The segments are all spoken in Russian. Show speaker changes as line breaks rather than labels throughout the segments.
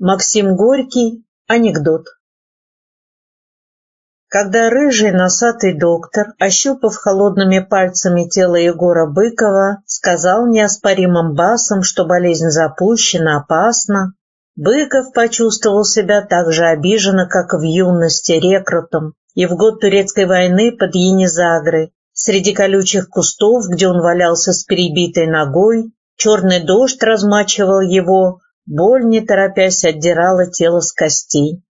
Максим Горький. Анекдот. Когда рыжий носатый доктор, ощупав холодными пальцами тело Егора Быкова, сказал неоспоримым басом, что болезнь запущена, опасна, Быков почувствовал себя так же обиженно, как в юности рекрутом и в год турецкой войны под Енизагрой. Среди колючих кустов, где он валялся с перебитой ногой, черный дождь размачивал его, боль, не торопясь, отдирала тело с костей.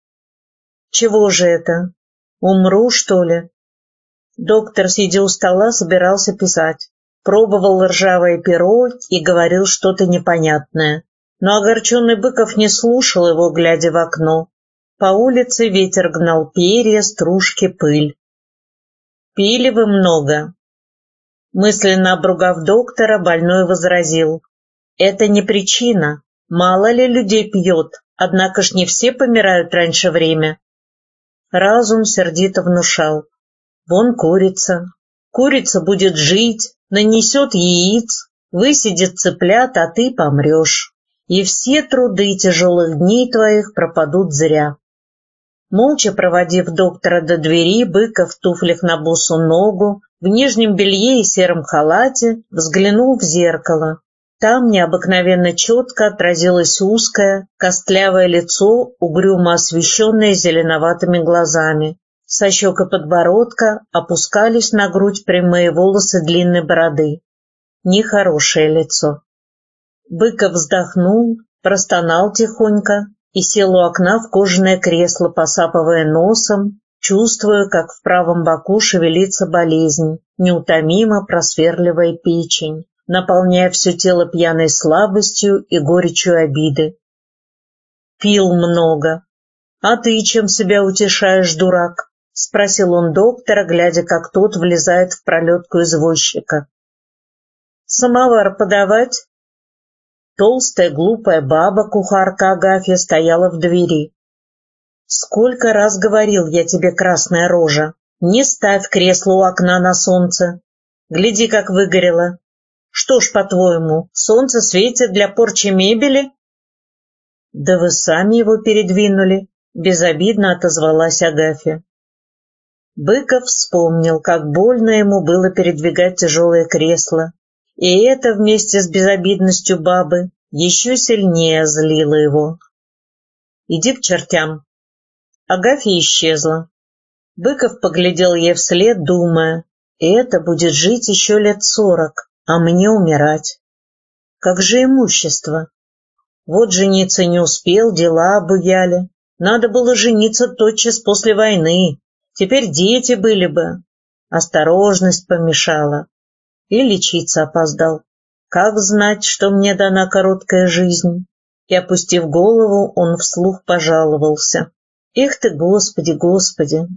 Чего же это? Умру, что ли? Доктор, сидя у стола, собирался писать. Пробовал ржавое перо и говорил что-то непонятное. Но огорченный Быков не слушал его, глядя в окно. По улице ветер гнал перья, стружки, пыль. «Пили вы много?» Мысленно обругав доктора, больной возразил. «Это не причина. Мало ли людей пьет, однако ж не все помирают раньше время». Разум сердито внушал. Вон курица. Курица будет жить, нанесет яиц, высидит цыплят, а ты помрешь. И все труды тяжелых дней твоих пропадут зря. Молча проводив доктора до двери, Быков в туфлях на босу ногу, в нижнем белье и сером халате, взглянул в зеркало. Там необыкновенно четко отразилось узкое, костлявое лицо, угрюмо освещенное зеленоватыми глазами. Со щек и подбородка опускались на грудь прямые волосы длинной бороды. Нехорошее лицо. Быков вздохнул, простонал тихонько и сел у окна в кожаное кресло, посапывая носом, чувствуя, как в правом боку шевелится болезнь, неутомимо просверливая печень, наполняя все тело пьяной слабостью и горечью обиды. «Пил много. А ты чем себя утешаешь, дурак?» — спросил он доктора, глядя, как тот влезает в пролетку извозчика. «Самовар подавать?» Толстая глупая баба, кухарка Агафья, стояла в двери. «Сколько раз говорил я тебе, красная рожа, не ставь кресло у окна на солнце. Гляди, как выгорело. Что ж, по-твоему, солнце светит для порчи мебели?» «Да вы сами его передвинули», — безобидно отозвалась Агафья. Быков вспомнил, как больно ему было передвигать тяжелое кресло, и это вместе с безобидностью бабы еще сильнее злило его. «Иди к чертям». Агафья исчезла. Быков поглядел ей вслед, думая, это будет жить еще лет 40, а мне умирать. Как же имущество? Вот жениться не успел, дела обуяли. Надо было жениться тотчас после войны. Теперь дети были бы. Осторожность помешала. И лечиться опоздал. Как знать, что мне дана короткая жизнь? И, опустив голову, он вслух пожаловался. Эх ты, Господи, Господи!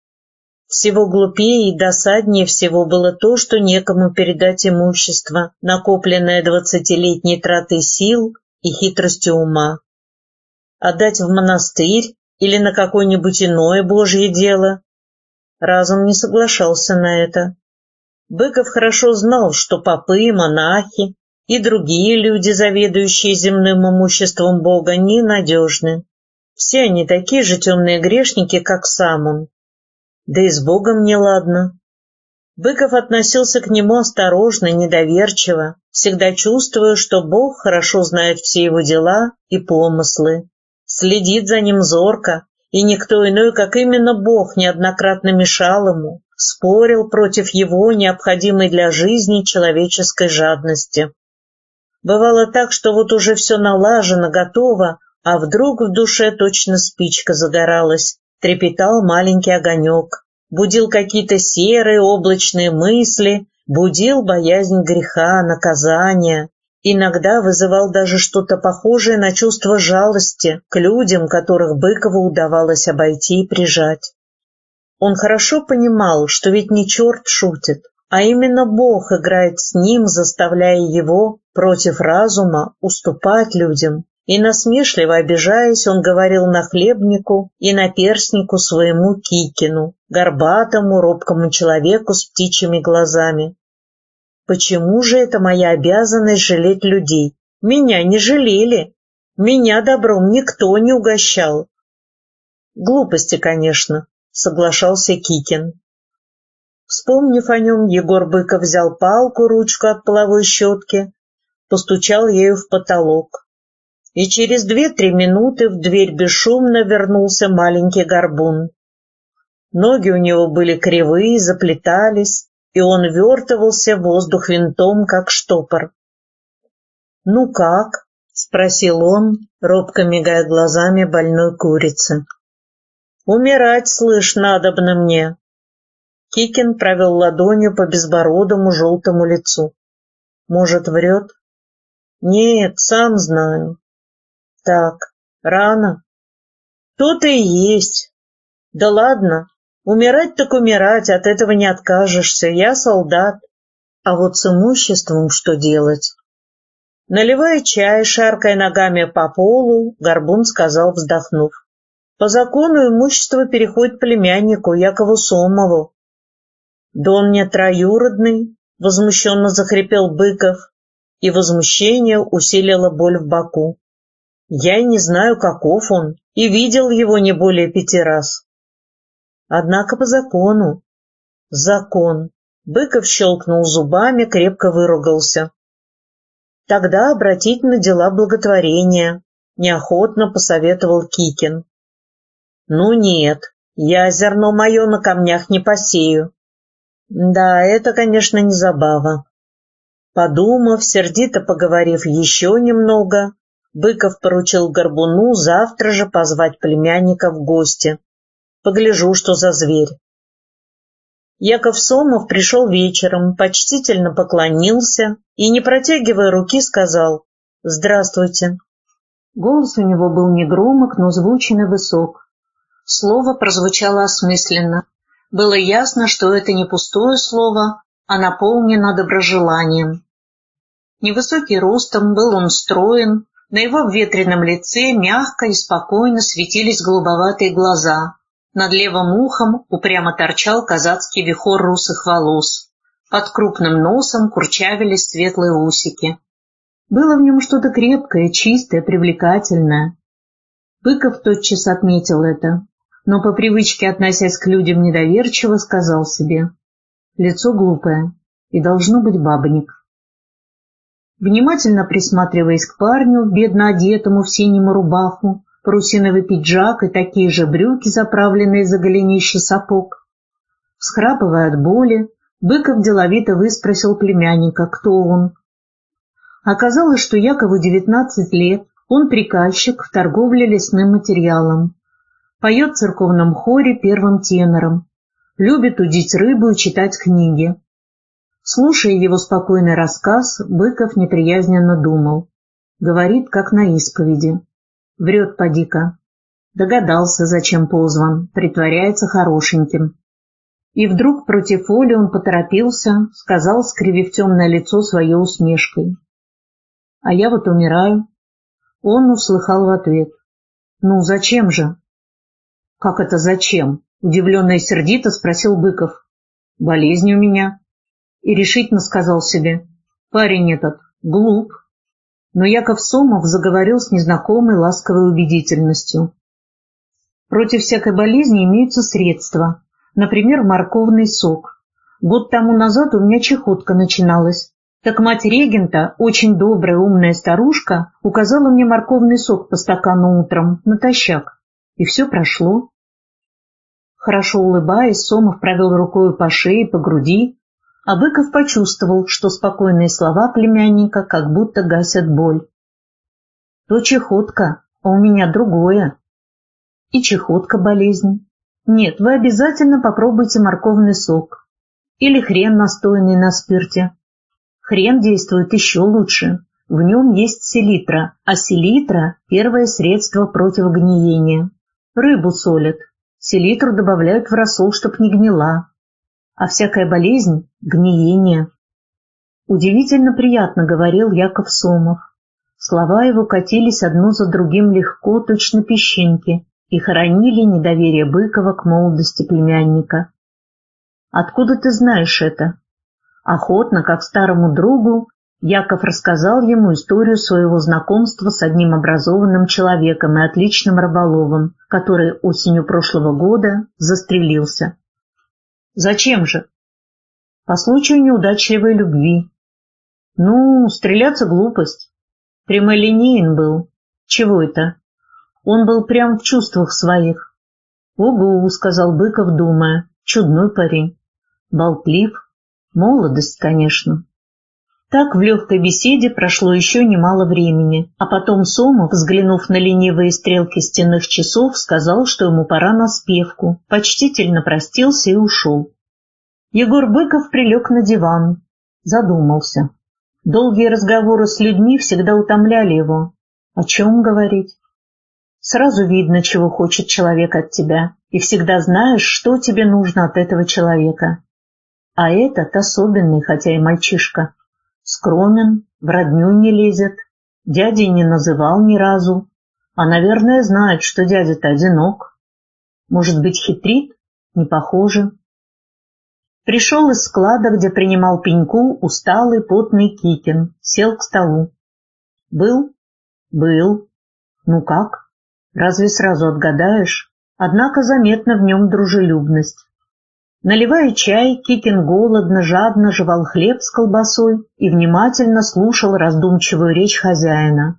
Всего глупее и досаднее всего было то, что некому передать имущество, накопленное 20-летней тратой сил и хитростью ума. Отдать в монастырь или на какое-нибудь иное божье дело? Разум не соглашался на это. Быков хорошо знал, что попы, монахи и другие люди, заведующие земным имуществом Бога, ненадежны. Все они такие же темные грешники, как сам он. Да и с Богом неладно. Быков относился к нему осторожно, недоверчиво, всегда чувствуя, что Бог хорошо знает все его дела и помыслы, следит за ним зорко, и никто иной, как именно Бог, неоднократно мешал ему, спорил против его необходимой для жизни человеческой жадности. Бывало так, что вот уже все налажено, готово, а вдруг в душе точно спичка загоралась, трепетал маленький огонек, будил какие-то серые облачные мысли, будил боязнь греха, наказания, иногда вызывал даже что-то похожее на чувство жалости к людям, которых Быкову удавалось обойти и прижать. Он хорошо понимал, что ведь не черт шутит, а именно Бог играет с ним, заставляя его против разума уступать людям. И насмешливо обижаясь, он говорил нахлебнику и наперснику своему Кикину, горбатому, робкому человеку с птичьими глазами. «Почему же это моя обязанность жалеть людей? Меня не жалели. Меня добром никто не угощал. Глупости, конечно, соглашался Кикин. Вспомнив о нем, Егор Быков взял палку, ручку от половой щетки, постучал ею в потолок. И через 2-3 минуты в дверь бесшумно вернулся маленький горбун. Ноги у него были кривые, заплетались, и он вертывался в воздух винтом, как штопор. «Ну как?» — спросил он, робко мигая глазами больной курицы. «Умирать, слышь, надобно мне». Кикин провел ладонью по безбородому желтому лицу. «Может, врет?» «Нет, сам знаю». «Так, рано?» «То-то и есть. Да ладно, умирать так умирать, от этого не откажешься, я солдат. А вот с имуществом что делать?» Наливая чай, шаркая ногами по полу, Горбун сказал, вздохнув: «По закону имущество переходит племяннику Якову Сомову». «Да он мне троюродный», — возмущенно захрипел Быков, и возмущение усилило боль в боку. «Я и не знаю, каков он, и видел его не более 5 раз». «Однако по закону». «Закон». Быков щелкнул зубами, крепко выругался. «Тогда обратить на дела благотворения», — неохотно посоветовал Кикин. «Ну нет, я зерно мое на камнях не посею». «Да, это, конечно, не забава». Подумав, сердито поговорив еще немного, Быков поручил Горбуну завтра же позвать племянника в гости. Погляжу, что за зверь. Яков Сомов пришел вечером, почтительно поклонился и, не протягивая руки, сказал: «Здравствуйте». Голос у него был негромок, но звучен и высок. Слово прозвучало осмысленно. Было ясно, что это не пустое слово, а наполнено доброжеланием. Невысокий ростом, был он строен, на его обветренном лице мягко и спокойно светились голубоватые глаза. Над левым ухом упрямо торчал казацкий вихор русых волос. Под крупным носом курчавились светлые усики. Было в нем что-то крепкое, чистое, привлекательное. Быков тотчас отметил это, но по привычке, относясь к людям недоверчиво, сказал себе: лицо глупое, и должно быть бабник. Внимательно присматриваясь к парню, бедно одетому в синему рубаху, парусиновый пиджак и такие же брюки, заправленные за голенище сапог, всхрапывая от боли, Быков деловито выспросил племянника, кто он. Оказалось, что Якову 19 лет, он приказчик в торговле лесным материалом. Поет в церковном хоре первым тенором, любит удить рыбу и читать книги. Слушая его спокойный рассказ, Быков неприязненно думал. Говорит, как на исповеди. Врет поди-ка. Догадался, зачем позван, притворяется хорошеньким. И вдруг против воли он поторопился, сказал, скривив темное лицо своей усмешкой: «А я вот умираю». Он услыхал в ответ: «Ну, зачем же?» «Как это зачем?» — удивленно и сердито спросил Быков. «Болезнь у меня». И решительно сказал себе: «Парень этот глуп». Но Яков Сомов заговорил с незнакомой ласковой убедительностью. Против всякой болезни имеются средства, например, морковный сок. Год тому назад у меня чехотка начиналась. Так мать регента, очень добрая умная старушка, указала мне морковный сок по стакану утром, натощак. И все прошло. Хорошо улыбаясь, Сомов провел рукой по шее, по груди, а Быков почувствовал, что спокойные слова племянника как будто гасят боль. То чехотка, а у меня другое. И чехотка болезнь. Нет, вы обязательно попробуйте морковный сок. Или хрен, настойный на спирте. Хрен действует еще лучше. В нем есть селитра, а селитра – первое средство против гниения. Рыбу солят, селитру добавляют в рассол, чтоб не гнила. А всякая болезнь – гниение. Удивительно приятно говорил Яков Сомов. Слова его катились одно за другим легко, точно песчинки, и хоронили недоверие Быкова к молодости племянника. «Откуда ты знаешь это?» Охотно, как старому другу, Яков рассказал ему историю своего знакомства с одним образованным человеком и отличным рыболовом, который осенью прошлого года застрелился. Зачем же? По случаю неудачливой любви. Стреляться глупость. Прямолинеен был. Чего это? Он был прям в чувствах своих. «Угу», — сказал Быков, думая, — чудной парень. Болтлив. Молодость, конечно. Так в легкой беседе прошло еще немало времени, а потом Сомов, взглянув на ленивые стрелки стенных часов, сказал, что ему пора на спевку, почтительно простился и ушел. Егор Быков прилег на диван, задумался. Долгие разговоры с людьми всегда утомляли его. О чем говорить? Сразу видно, чего хочет человек от тебя, и всегда знаешь, что тебе нужно от этого человека. А этот особенный, хотя и мальчишка. Скромен, в родню не лезет, дядей не называл ни разу, а, наверное, знает, что дядя-то одинок. Может быть, хитрит? Не похоже. Пришел из склада, где принимал пеньку, усталый, потный Кикин, сел к столу. «Был?» «Был. Ну как? Разве сразу отгадаешь?» Однако заметна в нем дружелюбность. Наливая чай, Кикин голодно, жадно жевал хлеб с колбасой и внимательно слушал раздумчивую речь хозяина.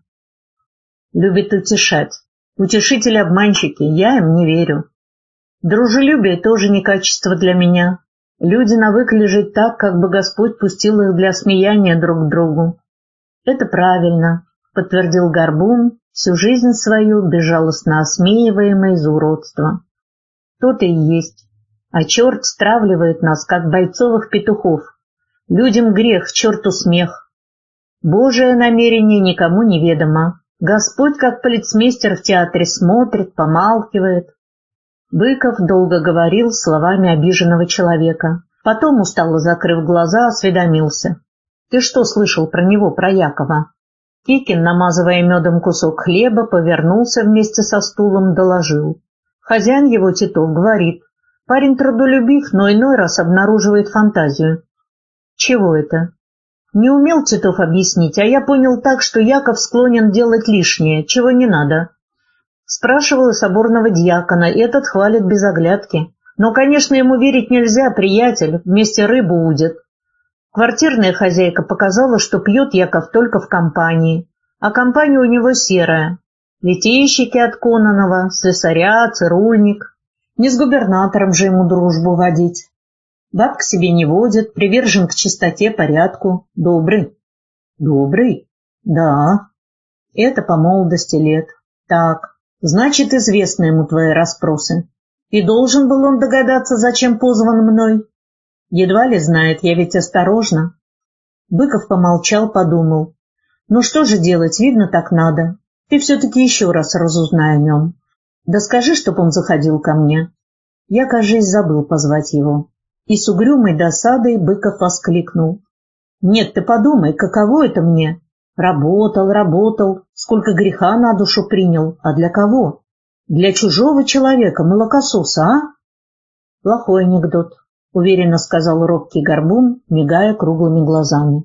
Любит утешать. Утешители-обманщики, я им не верю. Дружелюбие тоже не качество для меня. Люди навыкли жить так, как бы Господь пустил их для смеяния друг к другу. Это правильно, подтвердил Горбун, всю жизнь свою безжалостно осмеиваемый за уродство. То-то и есть. А черт стравливает нас, как бойцовых петухов. Людям грех, черту смех. Божие намерение никому неведомо. Господь, как полицмейстер в театре, смотрит, помалкивает. Быков долго говорил словами обиженного человека. Потом, устало закрыв глаза, осведомился. «Ты что слышал про него, про Якова?» Кикин, намазывая медом кусок хлеба, повернулся вместе со стулом, доложил. Хозяин его, Титов, говорит. Парень трудолюбив, но иной раз обнаруживает фантазию. Чего это? Не умел Титов объяснить, а я понял так, что Яков склонен делать лишнее, чего не надо. Спрашивал и соборного дьякона, и этот хвалит без оглядки. Но, конечно, ему верить нельзя, приятель, вместе рыбу удит. Квартирная хозяйка показала, что пьет Яков только в компании, а компания у него серая. Литейщики от Кононова, слесаря, цирульник. Не с губернатором же ему дружбу водить. Баб к себе не водит, привержен к чистоте, порядку. Добрый. Добрый? Да. Это по молодости лет. Так, значит, известны ему твои расспросы. И должен был он догадаться, зачем позван мной. Едва ли знает, я ведь осторожна. Быков помолчал, подумал. Ну что же делать, видно, так надо. Ты все-таки еще раз разузнай о нем. Да скажи, чтоб он заходил ко мне. Я, кажись, забыл позвать его. И с угрюмой досадой Быков воскликнул. Нет, ты подумай, каково это мне? Работал, сколько греха на душу принял. А для кого? Для чужого человека, молокососа, а? Плохой анекдот, уверенно сказал робкий Горбун, мигая круглыми глазами.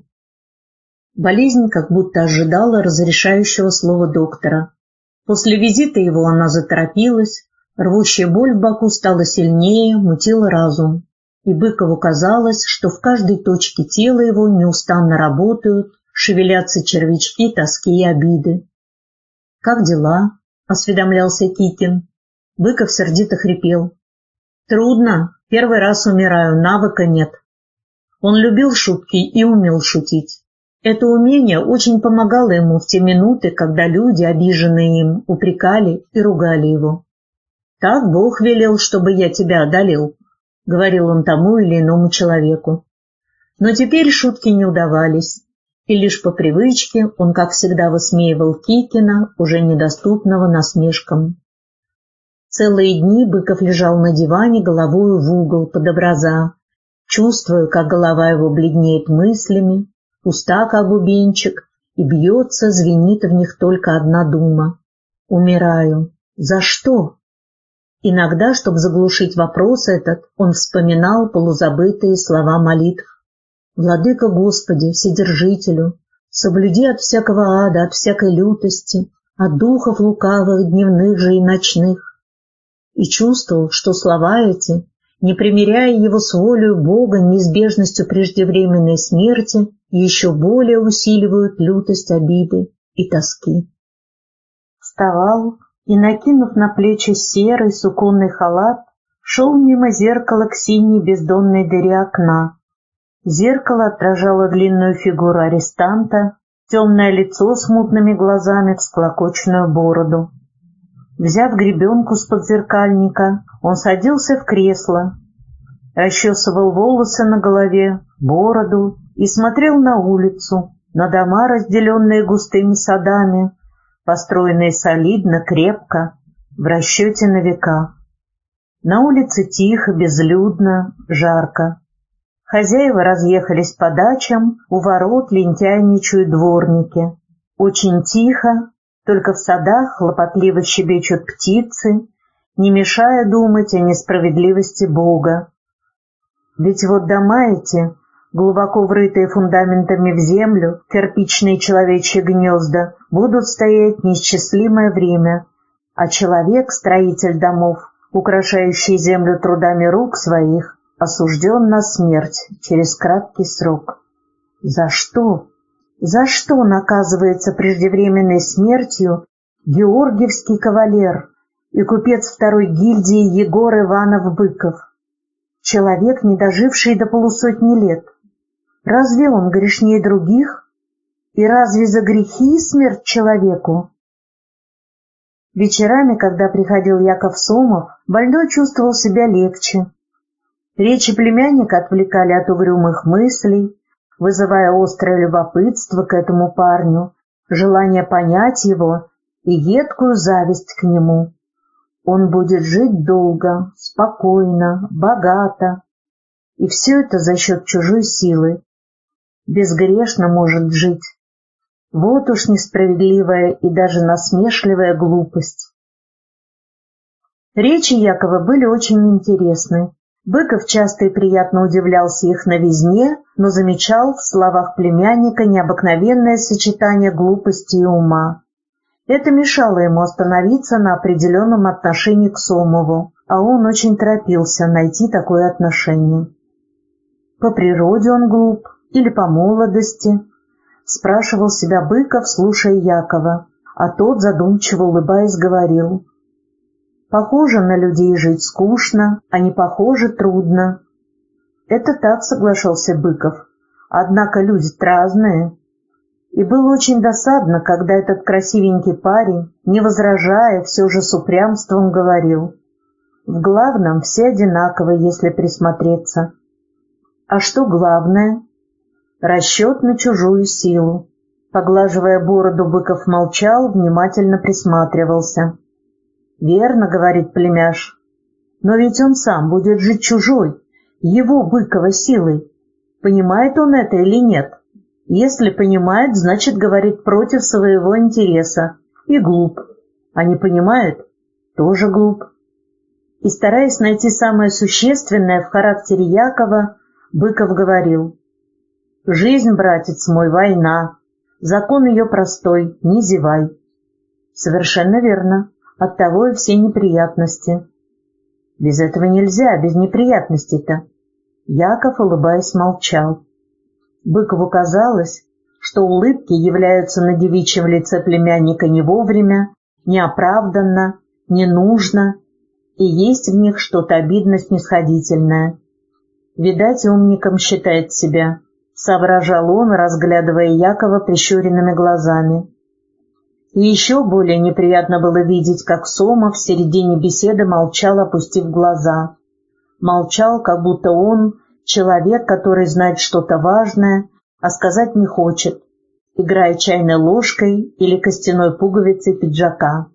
Болезнь как будто ожидала разрешающего слова доктора. После визита его она заторопилась, рвущая боль в боку стала сильнее, мутила разум, и Быкову казалось, что в каждой точке тела его неустанно работают, шевелятся червячки тоски и обиды. — Как дела? — осведомлялся Кикин. Быков сердито хрипел. — Трудно, первый раз умираю, навыка нет. Он любил шутки и умел шутить. Это умение очень помогало ему в те минуты, когда люди, обиженные им, упрекали и ругали его. «Так Бог велел, чтобы я тебя одолел», — говорил он тому или иному человеку. Но теперь шутки не удавались, и лишь по привычке он, как всегда, высмеивал Кикина, уже недоступного насмешкам. Целые дни Быков лежал на диване головою в угол под образа, чувствуя, как голова его бледнеет мыслями, уста, как бубенчик, и бьется, звенит в них только одна дума. «Умираю. За что?» Иногда, чтобы заглушить вопрос этот, он вспоминал полузабытые слова молитв. «Владыка Господи, Вседержителю, Соблюди от всякого ада, от всякой лютости, от духов лукавых, дневных же и ночных. И чувствовал, что слова эти, не примиряя его с волею Бога неизбежностью преждевременной смерти, еще более усиливают лютость обиды и тоски. Вставал и, накинув на плечи серый суконный халат, шел мимо зеркала к синей бездонной дыре окна. Зеркало отражало длинную фигуру арестанта, темное лицо с мутными глазами, всклокоченную бороду. Взяв гребенку с подзеркальника, он садился в кресло, расчесывал волосы на голове, бороду и смотрел на улицу, на дома, разделенные густыми садами, построенные солидно, крепко, в расчете на века. На улице тихо, безлюдно, жарко. Хозяева разъехались по дачам, у ворот лентяйничают дворники. Очень тихо, только в садах хлопотливо щебечут птицы, не мешая думать о несправедливости Бога. Ведь вот дома эти, глубоко врытые фундаментами в землю, кирпичные человечьи гнезда, будут стоять неисчислимое время, а человек, строитель домов, украшающий землю трудами рук своих, осужден на смерть через краткий срок. За что? За что наказывается преждевременной смертью георгиевский кавалер и купец второй гильдии Егор Иванов-Быков? Человек, не доживший до полусотни лет. Разве он грешнее других? И разве за грехи смерть человеку? Вечерами, когда приходил Яков Сомов, больной чувствовал себя легче. Речи племянника отвлекали от угрюмых мыслей, вызывая острое любопытство к этому парню, желание понять его и едкую зависть к нему. Он будет жить долго, спокойно, богато, и все это за счет чужой силы. Безгрешно может жить. Вот уж несправедливая и даже насмешливая глупость. Речи Якова были очень интересны. Быков часто и приятно удивлялся их новизне, но замечал в словах племянника необыкновенное сочетание глупости и ума. Это мешало ему остановиться на определенном отношении к Сомову, а он очень торопился найти такое отношение. По природе он глуп или по молодости? Спрашивал себя Быков, слушая Якова, а тот, задумчиво улыбаясь, говорил: «Похоже на людей жить скучно, а не похоже трудно». «Это так», — соглашался Быков, — «однако люди-то разные». И было очень досадно, когда этот красивенький парень, не возражая, все же с упрямством говорил: «В главном все одинаковы, если присмотреться». «А что главное?» «Расчет на чужую силу». Поглаживая бороду, Быков молчал, внимательно присматривался. «Верно, — говорит племяш, — но ведь он сам будет жить чужой, его, Быкова, силой. Понимает он это или нет? Если понимает, значит, говорит против своего интереса и глуп, а не понимает — тоже глуп». И, стараясь найти самое существенное в характере Якова, Быков говорил: «Жизнь, братец мой, война, закон ее простой, не зевай». «Совершенно верно. Оттого и все неприятности». «Без этого нельзя, без неприятностей-то». Яков, улыбаясь, молчал. Быкову казалось, что улыбки являются на девичьем лице племянника не вовремя, неоправданно, ненужно, и есть в них что-то обидно-снисходительное. Видать, умником считает себя, соображал он, разглядывая Якова прищуренными глазами. И еще более неприятно было видеть, как Сомов в середине беседы молчал, опустив глаза. Молчал, как будто он человек, который знает что-то важное, а сказать не хочет, играя чайной ложкой или костяной пуговицей пиджака.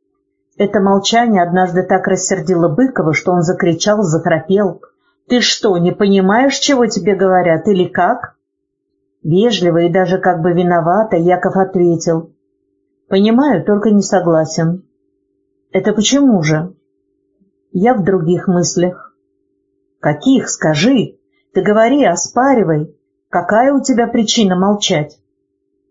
Это молчание однажды так рассердило Быкова, что он закричал, захрапел: «Ты что, не понимаешь, чего тебе говорят, или как?» Вежливо и даже как бы виновато Яков ответил: «Понимаю, только не согласен». «Это почему же?» «Я в других мыслях». «Каких? Скажи. Ты говори, оспаривай. Какая у тебя причина молчать?»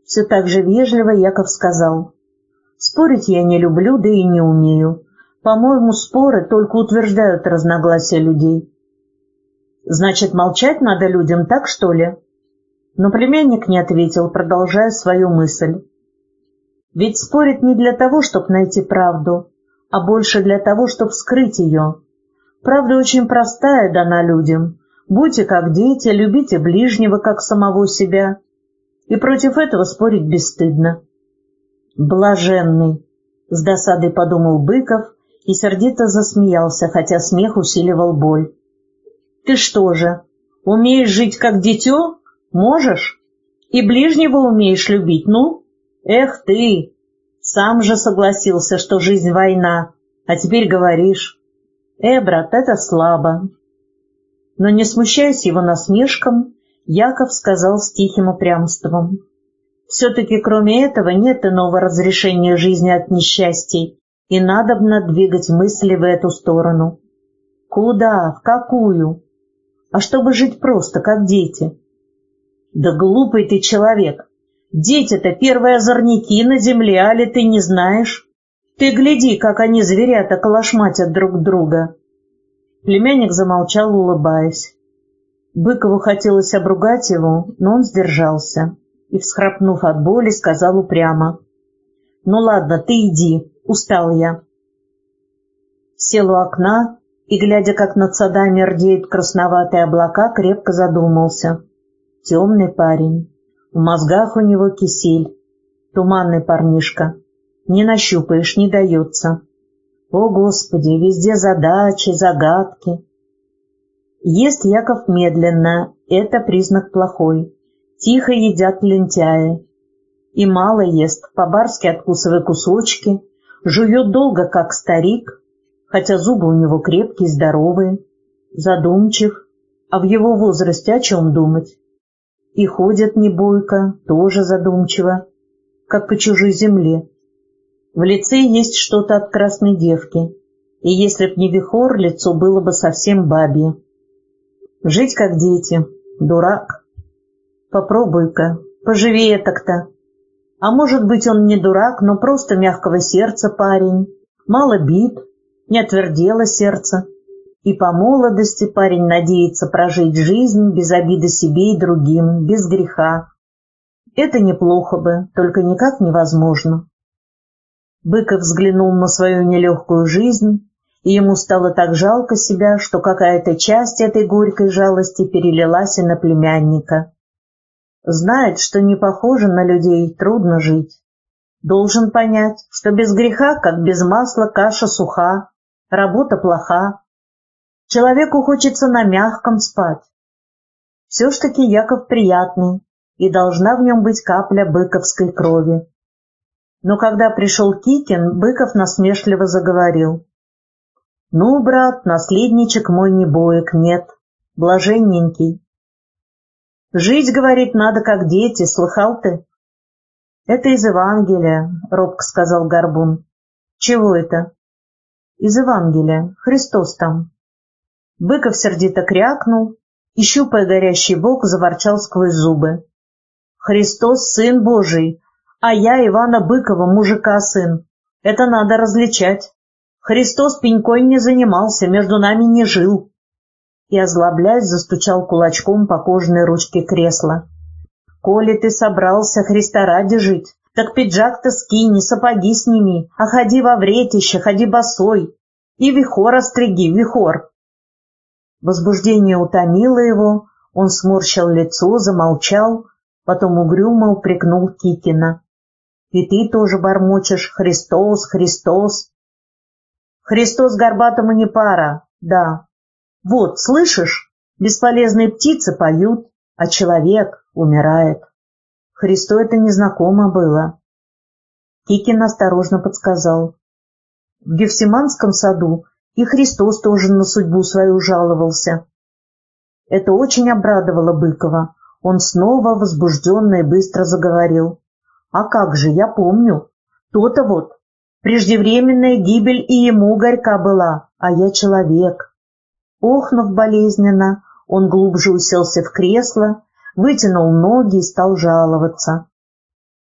Все так же вежливо Яков сказал: «Спорить я не люблю, да и не умею. По-моему, споры только утверждают разногласия людей». «Значит, молчать надо людям, так что ли?» Но племянник не ответил, продолжая свою мысль. «Ведь спорить не для того, чтобы найти правду, а больше для того, чтобы скрыть ее. Правда очень простая дана людям. Будьте как дети, любите ближнего, как самого себя. И против этого спорить бесстыдно». «Блаженный», — с досадой подумал Быков и сердито засмеялся, хотя смех усиливал боль. «Ты что же, умеешь жить как дитё? Можешь? И ближнего умеешь любить, ну? Эх ты! Сам же согласился, что жизнь — война, а теперь говоришь. Брат, это слабо». Но, не смущаясь его насмешкам, Яков сказал с тихим упрямством: «Все-таки кроме этого нет иного разрешения жизни от несчастий, и надобно двигать мысли в эту сторону». «Куда? В какую?» «А чтобы жить просто, как дети». «Да глупый ты человек! Дети-то первые озорники на земле, али ты не знаешь? Ты гляди, как они, зверята, калашматят друг друга». Племянник замолчал, улыбаясь. Быкову хотелось обругать его, но он сдержался и, всхрапнув от боли, сказал упрямо: «Ну ладно, ты иди, устал я». Сел у окна и, глядя, как над садами рдеют красноватые облака, крепко задумался. Темный парень, в мозгах у него кисель, туманный парнишка, не нащупаешь, не дается. О, Господи, везде задачи, загадки. Ест Яков медленно, это признак плохой. Тихо едят лентяи. И мало ест, по-барски откусывая кусочки, жует долго, как старик, хотя зубы у него крепкие, здоровые, задумчив, а в его возрасте о чем думать? И ходит не бойко, тоже задумчиво, как по чужой земле. В лице есть что-то от красной девки, и если б не вихор, лицо было бы совсем бабье. Жить как дети, дурак. Попробуй-ка, поживее так-то. А может быть, он не дурак, но просто мягкого сердца парень, мало бит, не отвердело сердце. И по молодости парень надеется прожить жизнь без обиды себе и другим, без греха. Это неплохо бы, только никак невозможно. Быков взглянул на свою нелегкую жизнь, и ему стало так жалко себя, что какая-то часть этой горькой жалости перелилась и на племянника. Знает, что не похоже на людей, трудно жить. Должен понять, что без греха, как без масла, каша суха, работа плоха. Человеку хочется на мягком спать. Все ж таки Яков приятный, и должна в нем быть капля быковской крови. Но когда пришел Кикин, Быков насмешливо заговорил: «Ну, брат, наследничек мой не боек, нет, блаженненький. Жить, говорит, надо как дети, слыхал ты?» «Это из Евангелия», — робко сказал Горбун. «Чего это?» «Из Евангелия, Христос там». Быков сердито крякнул и, щупая горящий бок, заворчал сквозь зубы: «Христос — Сын Божий, а я Ивана Быкова, мужика сын. Это надо различать. Христос пенькой не занимался, между нами не жил». И, озлобляясь, застучал кулачком по кожаной ручке кресла. «Коли ты собрался Христа ради жить, так пиджак-то скинь, сапоги сними, а ходи во вретище, ходи босой. И вихор остриги, вихор». Возбуждение утомило его, он сморщил лицо, замолчал, потом угрюмо упрекнул Кикина: «И ты тоже бормочешь: Христос, Христос». «Христос горбатому не пара, да. Вот, слышишь, бесполезные птицы поют, а человек умирает. Христу это незнакомо было». Кикин осторожно подсказал: «В Гефсиманском саду и Христос тоже на судьбу свою жаловался». Это очень обрадовало Быкова. Он снова возбужденно и быстро заговорил: «А как же, я помню. То-то вот. Преждевременная гибель и ему горька была, а я человек». Охнув болезненно, он глубже уселся в кресло, вытянул ноги и стал жаловаться.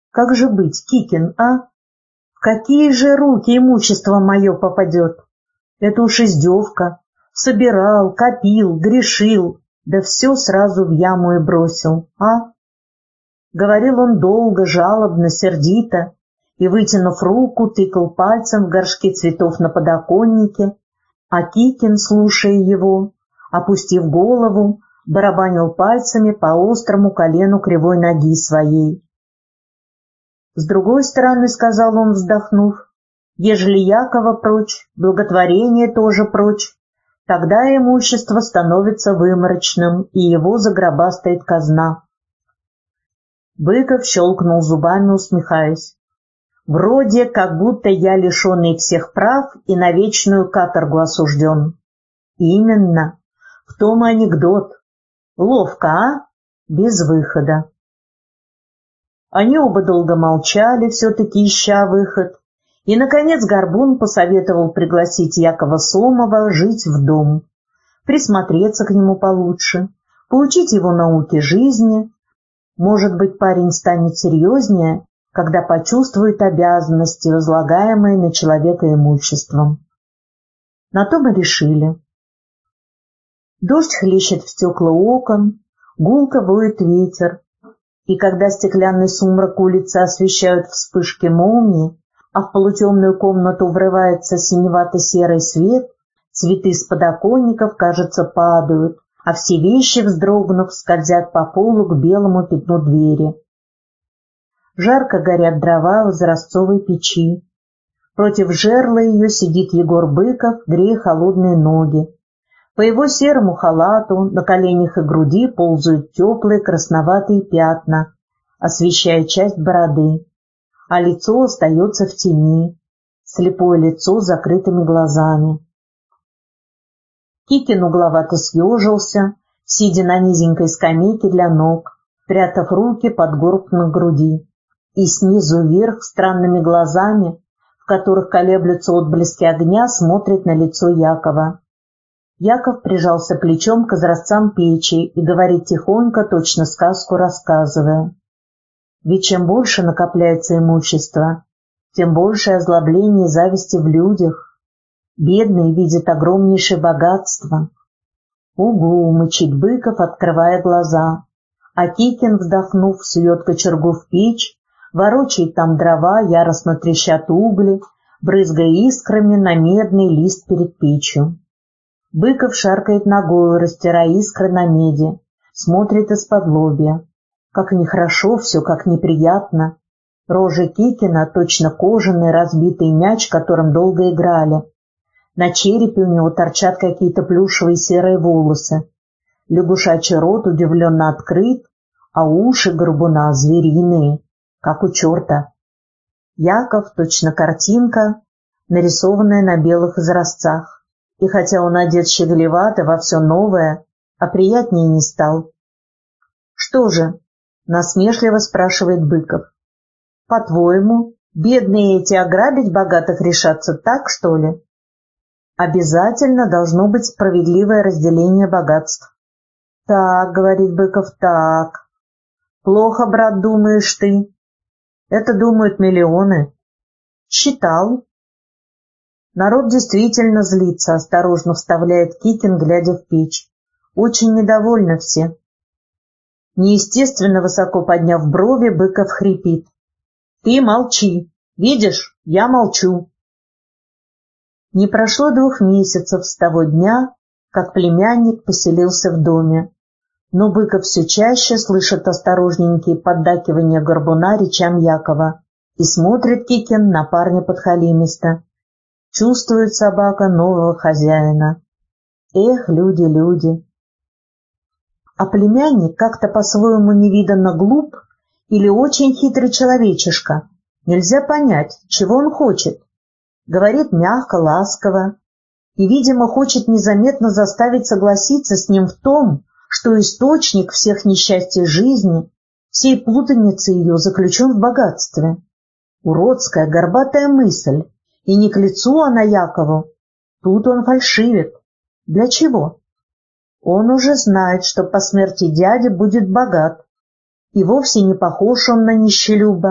Как же быть, Кикин, а? В какие же руки имущество мое попадет? Это уж издевка. Собирал, копил, грешил, да все сразу в яму и бросил, а? Говорил он долго, жалобно, сердито, и, вытянув руку, тыкал пальцем в горшки цветов на подоконнике, а Кикин, слушая его, опустив голову, барабанил пальцами по острому колену кривой ноги своей. С другой стороны, сказал он, вздохнув, ежели Якова прочь, благотворение тоже прочь, тогда имущество становится выморочным, и его загробастает казна. Быков щелкнул зубами, усмехаясь. Вроде как будто я лишенный всех прав и на вечную каторгу осужден. Именно. В том и анекдот. Ловко, а? Без выхода. Они оба долго молчали, все-таки ища выход, и, наконец, Горбун посоветовал пригласить Якова Сомова жить в дом, присмотреться к нему получше, поучить его науке жизни. Может быть, парень станет серьезнее, когда почувствует обязанности, возлагаемые на человека имуществом. На то мы решили. Дождь хлещет в стекла окон, гулко воет ветер, и когда стеклянный сумрак улицы освещают вспышки молнии, а в полутемную комнату врывается синевато-серый свет, цветы с подоконников, кажется, падают, а все вещи, вздрогнув, скользят по полу к белому пятну двери. Жарко горят дрова в изразцовой печи. Против жерла ее сидит Егор Быков, грея холодные ноги. По его серому халату на коленях и груди ползают теплые красноватые пятна, освещая часть бороды, а лицо остается в тени, слепое лицо с закрытыми глазами. Кикин угловато съежился, сидя на низенькой скамейке для ног, прятав руки под горб на груди, и снизу вверх странными глазами, в которых колеблются отблески огня, смотрит на лицо Якова. Яков прижался плечом к изразцам печи и говорит тихонько, точно сказку рассказывая. Ведь чем больше накопляется имущество, тем больше озлобления и зависти в людях. Бедные видят огромнейшее богатство. Угу, мычит Быков, открывая глаза, а Кикин, вздохнув, сует кочергу в печь, ворочает там дрова, яростно трещат угли, брызгая искрами на медный лист перед печью. Быков шаркает ногою, растирая искры на меди, смотрит из-подлобья. Как нехорошо все, как неприятно. Рожа Кикина точно кожаный разбитый мяч, которым долго играли. На черепе у него торчат какие-то плюшевые серые волосы. Лягушачий рот удивленно открыт, а уши горбуна звериные, как у черта. Яков точно картинка, нарисованная на белых изразцах. И хотя он одет щеголевато во все новое, а приятнее не стал. — Что же? — насмешливо спрашивает Быков. — По-твоему, бедные эти ограбить богатых решатся так, что ли? Обязательно должно быть справедливое разделение богатств. — Так, — говорит Быков, — так. Плохо, брат, думаешь ты. Это думают миллионы. Считал. Народ действительно злится, осторожно вставляет Кикин, глядя в печь. Очень недовольны все. Неестественно высоко подняв брови, Быков хрипит. Ты молчи. Видишь, я молчу. Не прошло 2 месяцев с того дня, как племянник поселился в доме. Но Быков все чаще слышит осторожненькие поддакивания горбуна речам Якова и смотрит Кикин на парня подхалимисто. Чувствует собака нового хозяина. Эх, люди, люди. А племянник как-то по-своему невиданно глуп или очень хитрый человечишка. Нельзя понять, чего он хочет. Говорит мягко, ласково. И, видимо, хочет незаметно заставить согласиться с ним в том, что источник всех несчастий жизни, всей путаницы ее заключен в богатстве. Уродская, горбатая мысль. И не к лицу она Якову. Тут он фальшивит. Для чего? Он уже знает, что по смерти дяди будет богат. И вовсе не похож он на нищелюба,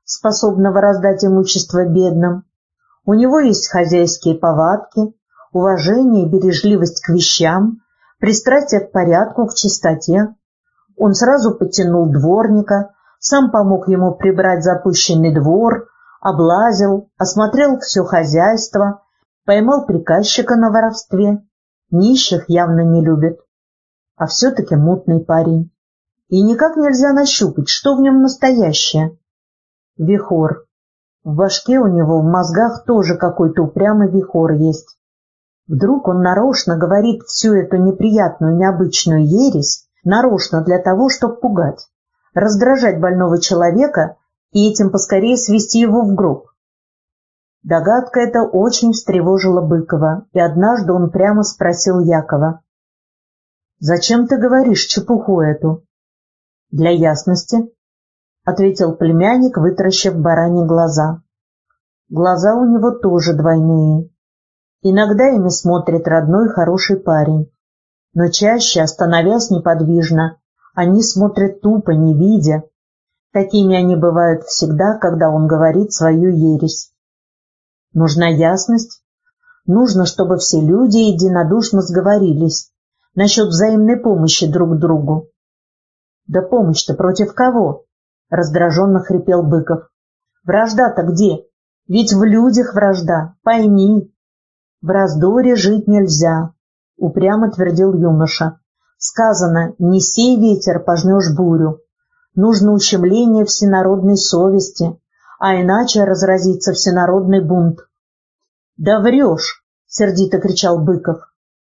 способного раздать имущество бедным. У него есть хозяйские повадки, уважение и бережливость к вещам, пристрастие к порядку, к чистоте. Он сразу подтянул дворника, сам помог ему прибрать запущенный двор, облазил, осмотрел все хозяйство, поймал приказчика на воровстве. Нищих явно не любит. А все-таки мутный парень. И никак нельзя нащупать, что в нем настоящее. Вихор. В башке у него, в мозгах тоже какой-то упрямый вихор есть. Вдруг он нарочно говорит всю эту неприятную, необычную ересь, нарочно для того, чтобы пугать, раздражать больного человека и этим поскорее свести его в гроб. Догадка эта очень встревожила Быкова, и однажды он прямо спросил Якова: «Зачем ты говоришь чепуху эту?» «Для ясности», — ответил племянник, вытаращив бараньи глаза. Глаза у него тоже двойные. Иногда ими смотрит родной хороший парень, но чаще, остановясь неподвижно, они смотрят тупо, не видя. Такими они бывают всегда, когда он говорит свою ересь. Нужна ясность. Нужно, чтобы все люди единодушно сговорились насчет взаимной помощи друг другу. «Да помощь-то против кого?» — раздраженно хрипел Быков. «Вражда-то где? Ведь в людях вражда, пойми». «В раздоре жить нельзя», — упрямо твердил юноша. «Сказано, не сей ветер, пожнешь бурю. Нужно ущемление всенародной совести, а иначе разразится всенародный бунт». «Да врешь!» — сердито кричал Быков.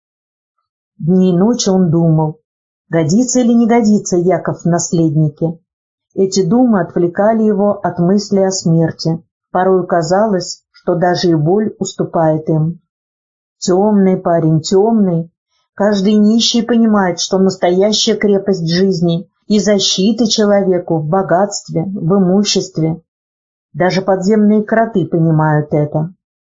Дни и ночи он думал, годится или не годится Яков в наследнике. Эти думы отвлекали его от мысли о смерти. Порой казалось, что даже и боль уступает им. Темный парень, темный. Каждый нищий понимает, что настоящая крепость жизни и защиты человеку в богатстве, в имуществе. Даже подземные кроты понимают это.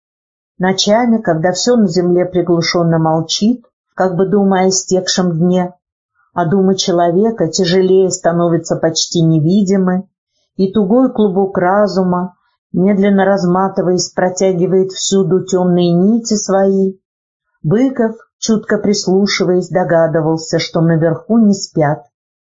Ночами, когда все на земле приглушенно молчит, как бы думая о истекшем дне, а думы человека тяжелее становятся почти невидимы, и тугой клубок разума, медленно разматываясь, протягивает всюду темные нити свои, Быков, чутко прислушиваясь, догадывался, что наверху не спят.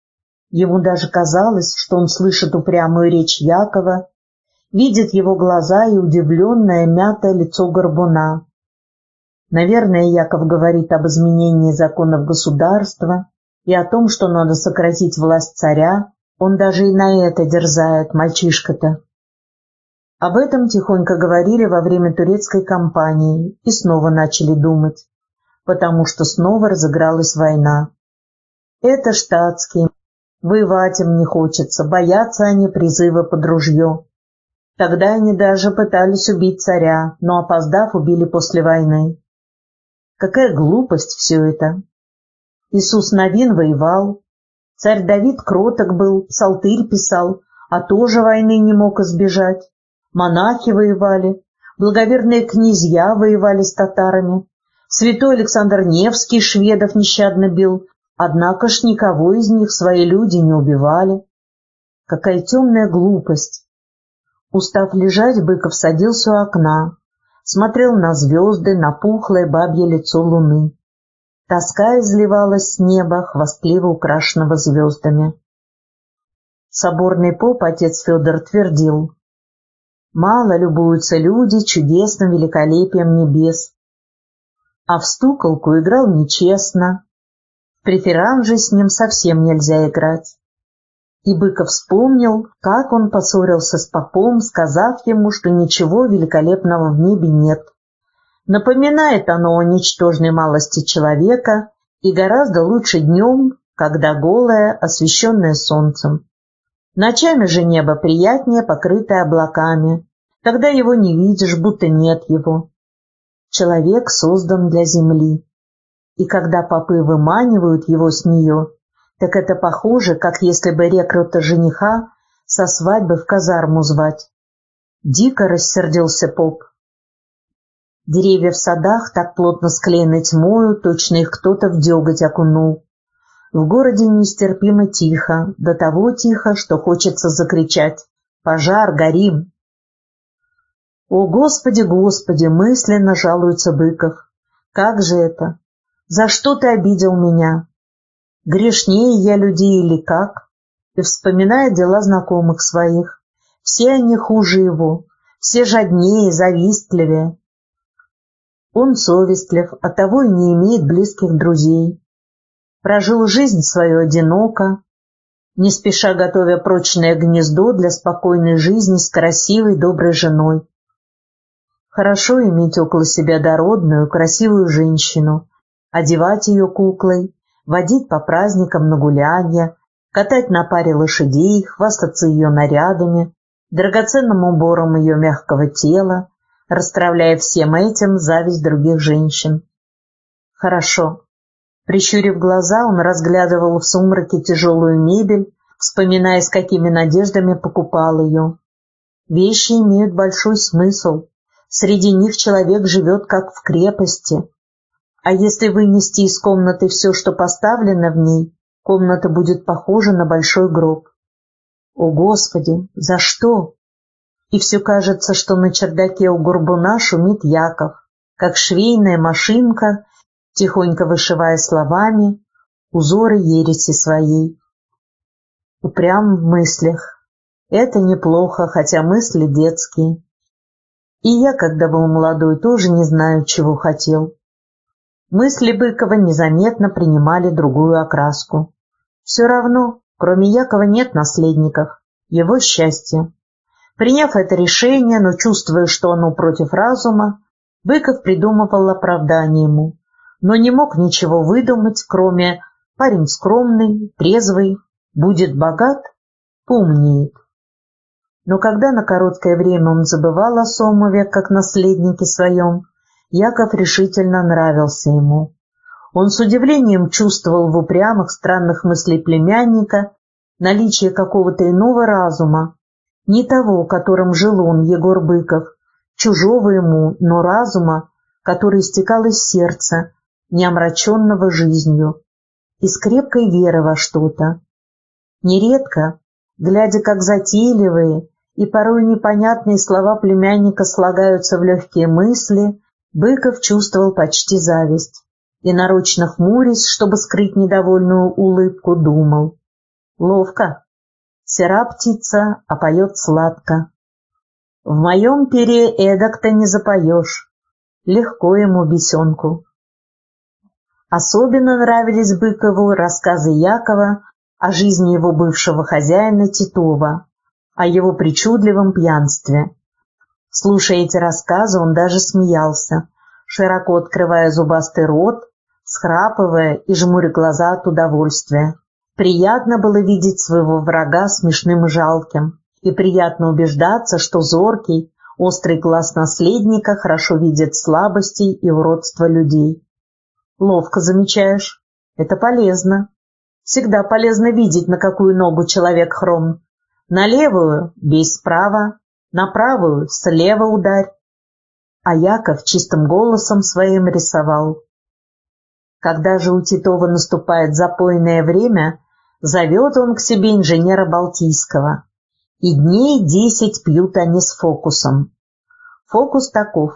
Ему даже казалось, что он слышит упрямую речь Якова, видит его глаза и удивленное мятое лицо горбуна. Наверное, Яков говорит об изменении законов государства и о том, что надо сократить власть царя. Он даже и на это дерзает, мальчишка-то. Об этом тихонько говорили во время турецкой кампании и снова начали думать, потому что снова разыгралась война. Это штатские, воевать им не хочется, боятся они призыва под ружье. Тогда они даже пытались убить царя, но, опоздав, убили после войны. Какая глупость все это! Иисус Навин воевал, царь Давид кроток был, псалтырь писал, а тоже войны не мог избежать. Монахи воевали, благоверные князья воевали с татарами, святой Александр Невский шведов нещадно бил, однако ж никого из них свои люди не убивали. Какая темная глупость! Устав лежать, Быков садился у окна, смотрел на звезды, на пухлое бабье лицо луны. Тоска изливалась с неба, хвастливо украшенного звездами. Соборный поп отец Федор твердил: «Мало любуются люди чудесным великолепием небес». А в стуколку играл нечестно. В преферанс же с ним совсем нельзя играть. И Быков вспомнил, как он поссорился с попом, сказав ему, что ничего великолепного в небе нет. Напоминает оно о ничтожной малости человека и гораздо лучше днем, когда голое, освещенное солнцем. Ночами же небо приятнее, покрытое облаками. Тогда его не видишь, будто нет его. Человек создан для земли. И когда попы выманивают его с нее, так это похоже, как если бы рекрута жениха со свадьбы в казарму звать. Дико рассердился поп. Деревья в садах так плотно склеены тьмою, точно их кто-то в деготь окунул. В городе нестерпимо тихо, до того тихо, что хочется закричать: Пожар, горим. О, Господи, Господи, мысленно жалуется Быков. Как же это? За что ты обидел меня? Грешнее я людей или как? И вспоминает дела знакомых своих. Все они хуже его, все жаднее, завистливее. Он совестлив, оттого и не имеет близких друзей. Прожил жизнь свою одиноко, не спеша готовя прочное гнездо для спокойной жизни с красивой, доброй женой. Хорошо иметь около себя дородную, красивую женщину, одевать ее куклой, водить по праздникам на гулянья, катать на паре лошадей, хвастаться ее нарядами, драгоценным убором ее мягкого тела, расстравляя всем этим зависть других женщин. Хорошо. Прищурив глаза, он разглядывал в сумраке тяжелую мебель, вспоминая, с какими надеждами покупал ее. Вещи имеют большой смысл. Среди них человек живет как в крепости. А если вынести из комнаты все, что поставлено в ней, комната будет похожа на большой гроб. О, Господи, за что? И все кажется, что на чердаке у горбуна шумит Яков, как швейная машинка, тихонько вышивая словами узоры ереси своей. Упрям в мыслях. Это неплохо, хотя мысли детские. И я, когда был молодой, тоже не знаю, чего хотел. Мысли Быкова незаметно принимали другую окраску. Все равно, кроме Якова, нет наследников. Его счастье. Приняв это решение, но чувствуя, что оно против разума, Быков придумывал оправдание ему, но не мог ничего выдумать, кроме «парень скромный, трезвый, будет богат, поумнеет». Но когда на короткое время он забывал о Сомове как наследнике своем, Яков решительно нравился ему. Он с удивлением чувствовал в упрямых, странных мыслях племянника наличие какого-то иного разума, не того, которым жил он, Егор Быков, чужого ему, но разума, который истекал из сердца, не омраченного жизнью, из крепкой веры во что-то. Нередко, глядя, как затейливые и порой непонятные слова племянника слагаются в легкие мысли, Быков чувствовал почти зависть и, нарочно хмурясь, чтобы скрыть недовольную улыбку, думал: ловко, сера птица, а поет сладко. В моем пере эдак-то не запоешь, легко ему бесенку. Особенно нравились Быкову рассказы Якова о жизни его бывшего хозяина Титова, о его причудливом пьянстве. Слушая эти рассказы, он даже смеялся, широко открывая зубастый рот, схрапывая и жмуря глаза от удовольствия. Приятно было видеть своего врага смешным и жалким, и приятно убеждаться, что зоркий, острый глаз наследника хорошо видит слабости и уродства людей. Ловко замечаешь. Это полезно. Всегда полезно видеть, на какую ногу человек хром. На левую — бей справа, на правую — слева ударь. А Яков чистым голосом своим рисовал. Когда же у Титова наступает запойное время, зовет он к себе инженера Балтийского. И дней 10 пьют они с фокусом. Фокус таков.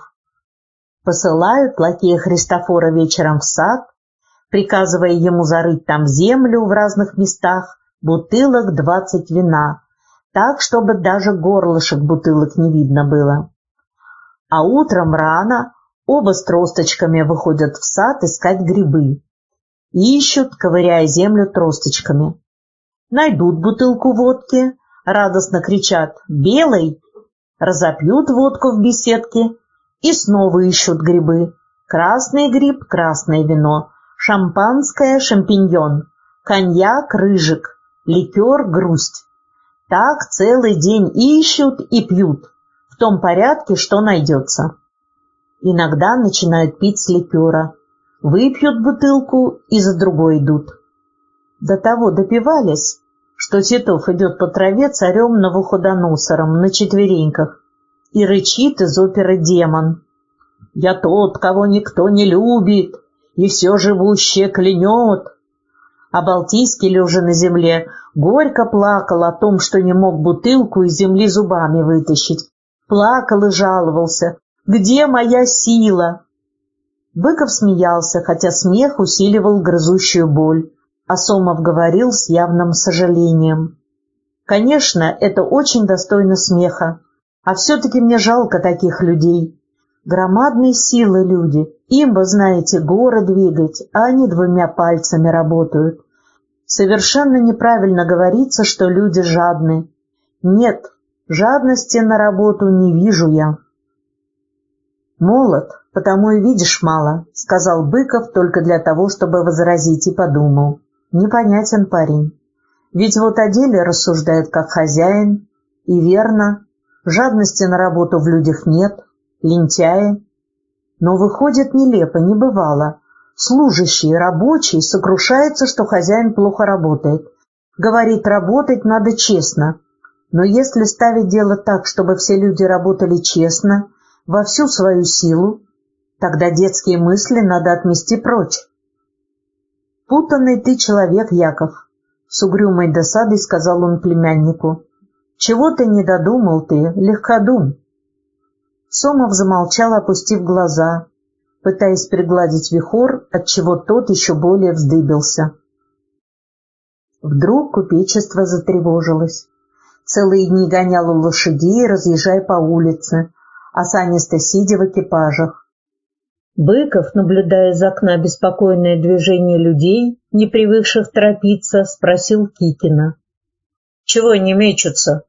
Посылают лакея Христофора вечером в сад, приказывая ему зарыть там землю в разных местах, бутылок 20 вина, так, чтобы даже горлышек бутылок не видно было. А утром рано оба с тросточками выходят в сад искать грибы. Ищут, ковыряя землю тросточками. Найдут бутылку водки, радостно кричат «Белый!», разопьют водку в беседке и снова ищут грибы. Красный гриб — красное вино, шампанское — шампиньон, коньяк — рыжик, ликер — грусть. Так целый день ищут и пьют, в том порядке, что найдется. Иногда начинают пить с ликера, выпьют бутылку и за другой идут. До того допивались, что Титов идет по траве царем Навуходоносором на четвереньках и рычит из оперы «Демон». «Я тот, кого никто не любит, и все живущее клянет». А Балтийский, лежа на земле, горько плакал о том, что не мог бутылку из земли зубами вытащить. Плакал и жаловался: «Где моя сила?» Быков смеялся, хотя смех усиливал грызущую боль, а Сомов говорил с явным сожалением: «Конечно, это очень достойно смеха, а все-таки мне жалко таких людей. Громадные силы люди, им бы, знаете, горы двигать, а они 2 пальцами работают. Совершенно неправильно говорится, что люди жадны. Нет, жадности на работу не вижу я». «Молод, потому и видишь мало», — сказал Быков только для того, чтобы возразить, и подумал: непонятен парень. Ведь вот о деле рассуждает как хозяин, и верно, жадности на работу в людях нет, лентяи. Но выходит нелепо, небывало. Служащий, рабочий сокрушается, что хозяин плохо работает. Говорит, работать надо честно. Но если ставить дело так, чтобы все люди работали честно, во всю свою силу, тогда детские мысли надо отмести прочь. «Путанный ты человек, Яков», — с угрюмой досадой сказал он племяннику. «Чего ты не додумал ты, легкодум?» Сомов замолчал, опустив глаза, пытаясь пригладить вихор, отчего тот еще более вздыбился. Вдруг купечество затревожилось. Целые дни гоняло лошадей, разъезжая по улице, осанисто сидя в экипажах. Быков, наблюдая из окна беспокойное движение людей, не привыкших торопиться, спросил Кикина: «Чего они мечутся?»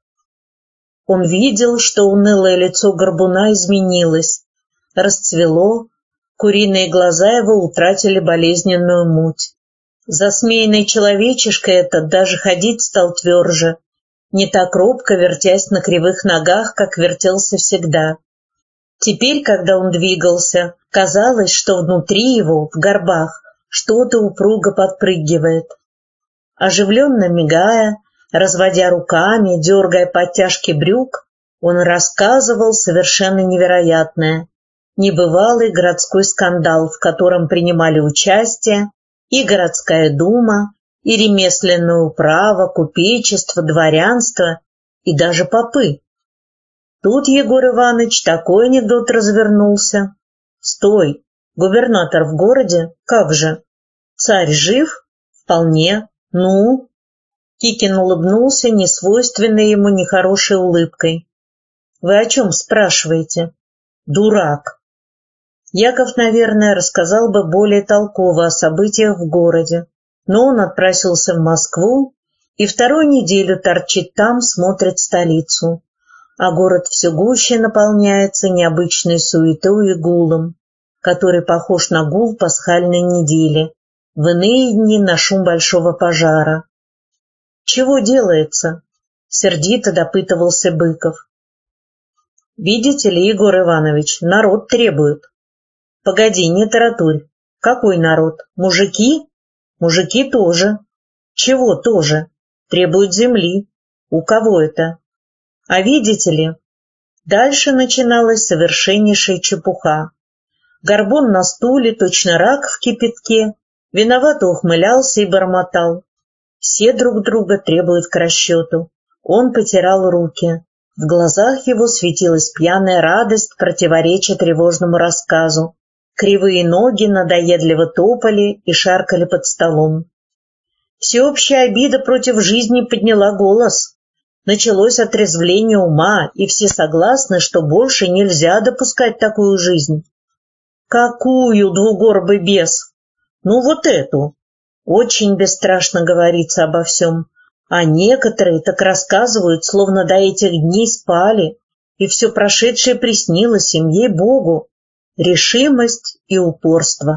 Он видел, что унылое лицо горбуна изменилось, расцвело, куриные глаза его утратили болезненную муть. Засмеянный человечишка этот даже ходить стал тверже, не так робко вертясь на кривых ногах, как вертелся всегда. Теперь, когда он двигался, казалось, что внутри его, в горбах, что-то упруго подпрыгивает. Оживленно мигая, разводя руками, дергая подтяжки брюк, он рассказывал совершенно невероятное, небывалый городской скандал, в котором принимали участие и городская дума, и ремесленное управа, купечество, дворянство и даже попы. Тут, Егор Иванович, такой анекдот развернулся. «Стой! Губернатор в городе? Как же? Царь жив? Вполне. Ну?» Кикин улыбнулся несвойственной ему нехорошей улыбкой. «Вы о чем спрашиваете?» «Дурак!» Яков, наверное, рассказал бы более толково о событиях в городе, но он отпросился в Москву и 2-ю неделю торчит там, смотрит столицу. А город все гуще наполняется необычной суетой и гулом, который похож на гул пасхальной недели, в иные дни на шум большого пожара. «Чего делается?» — сердито допытывался Быков. «Видите ли, Егор Иванович, народ требует». «Погоди, не таратурь. Какой народ? Мужики?» «Мужики тоже». «Чего тоже?» «Требуют земли». «У кого это?» А видите ли, дальше начиналась совершеннейшая чепуха. Горбун на стуле, точно рак в кипятке, виновато ухмылялся и бормотал. Все друг друга требуют к расчету. Он потирал руки. В глазах его светилась пьяная радость, противоречия тревожному рассказу. Кривые ноги надоедливо топали и шаркали под столом. Всеобщая обида против жизни подняла голос. Началось отрезвление ума, и все согласны, что больше нельзя допускать такую жизнь. Какую, двугорбый бес? Ну вот эту. Очень бесстрашно говорится обо всем, а некоторые так рассказывают, словно до этих дней спали, и все прошедшее приснилось им, ей-богу. Решимость и упорство.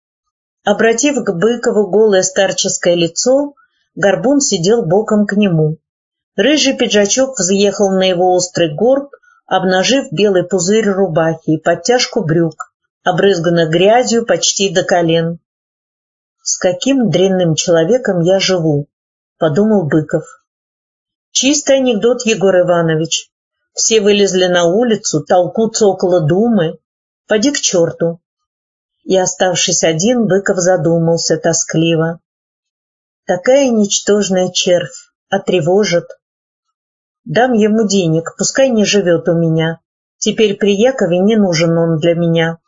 Обратив к Быкову голое старческое лицо, горбун сидел боком к нему. Рыжий пиджачок взъехал на его острый горб, обнажив белый пузырь рубахи и подтяжку брюк, обрызганных грязью почти до колен. «С каким дрянным человеком я живу?» — подумал Быков. «Чистый анекдот, Егор Иванович. Все вылезли на улицу, толкутся около думы. Поди к черту». И, оставшись один, Быков задумался тоскливо. Такая ничтожная червь, а тревожит. Дам ему денег, пускай не живет у меня. Теперь при Якове не нужен он для меня.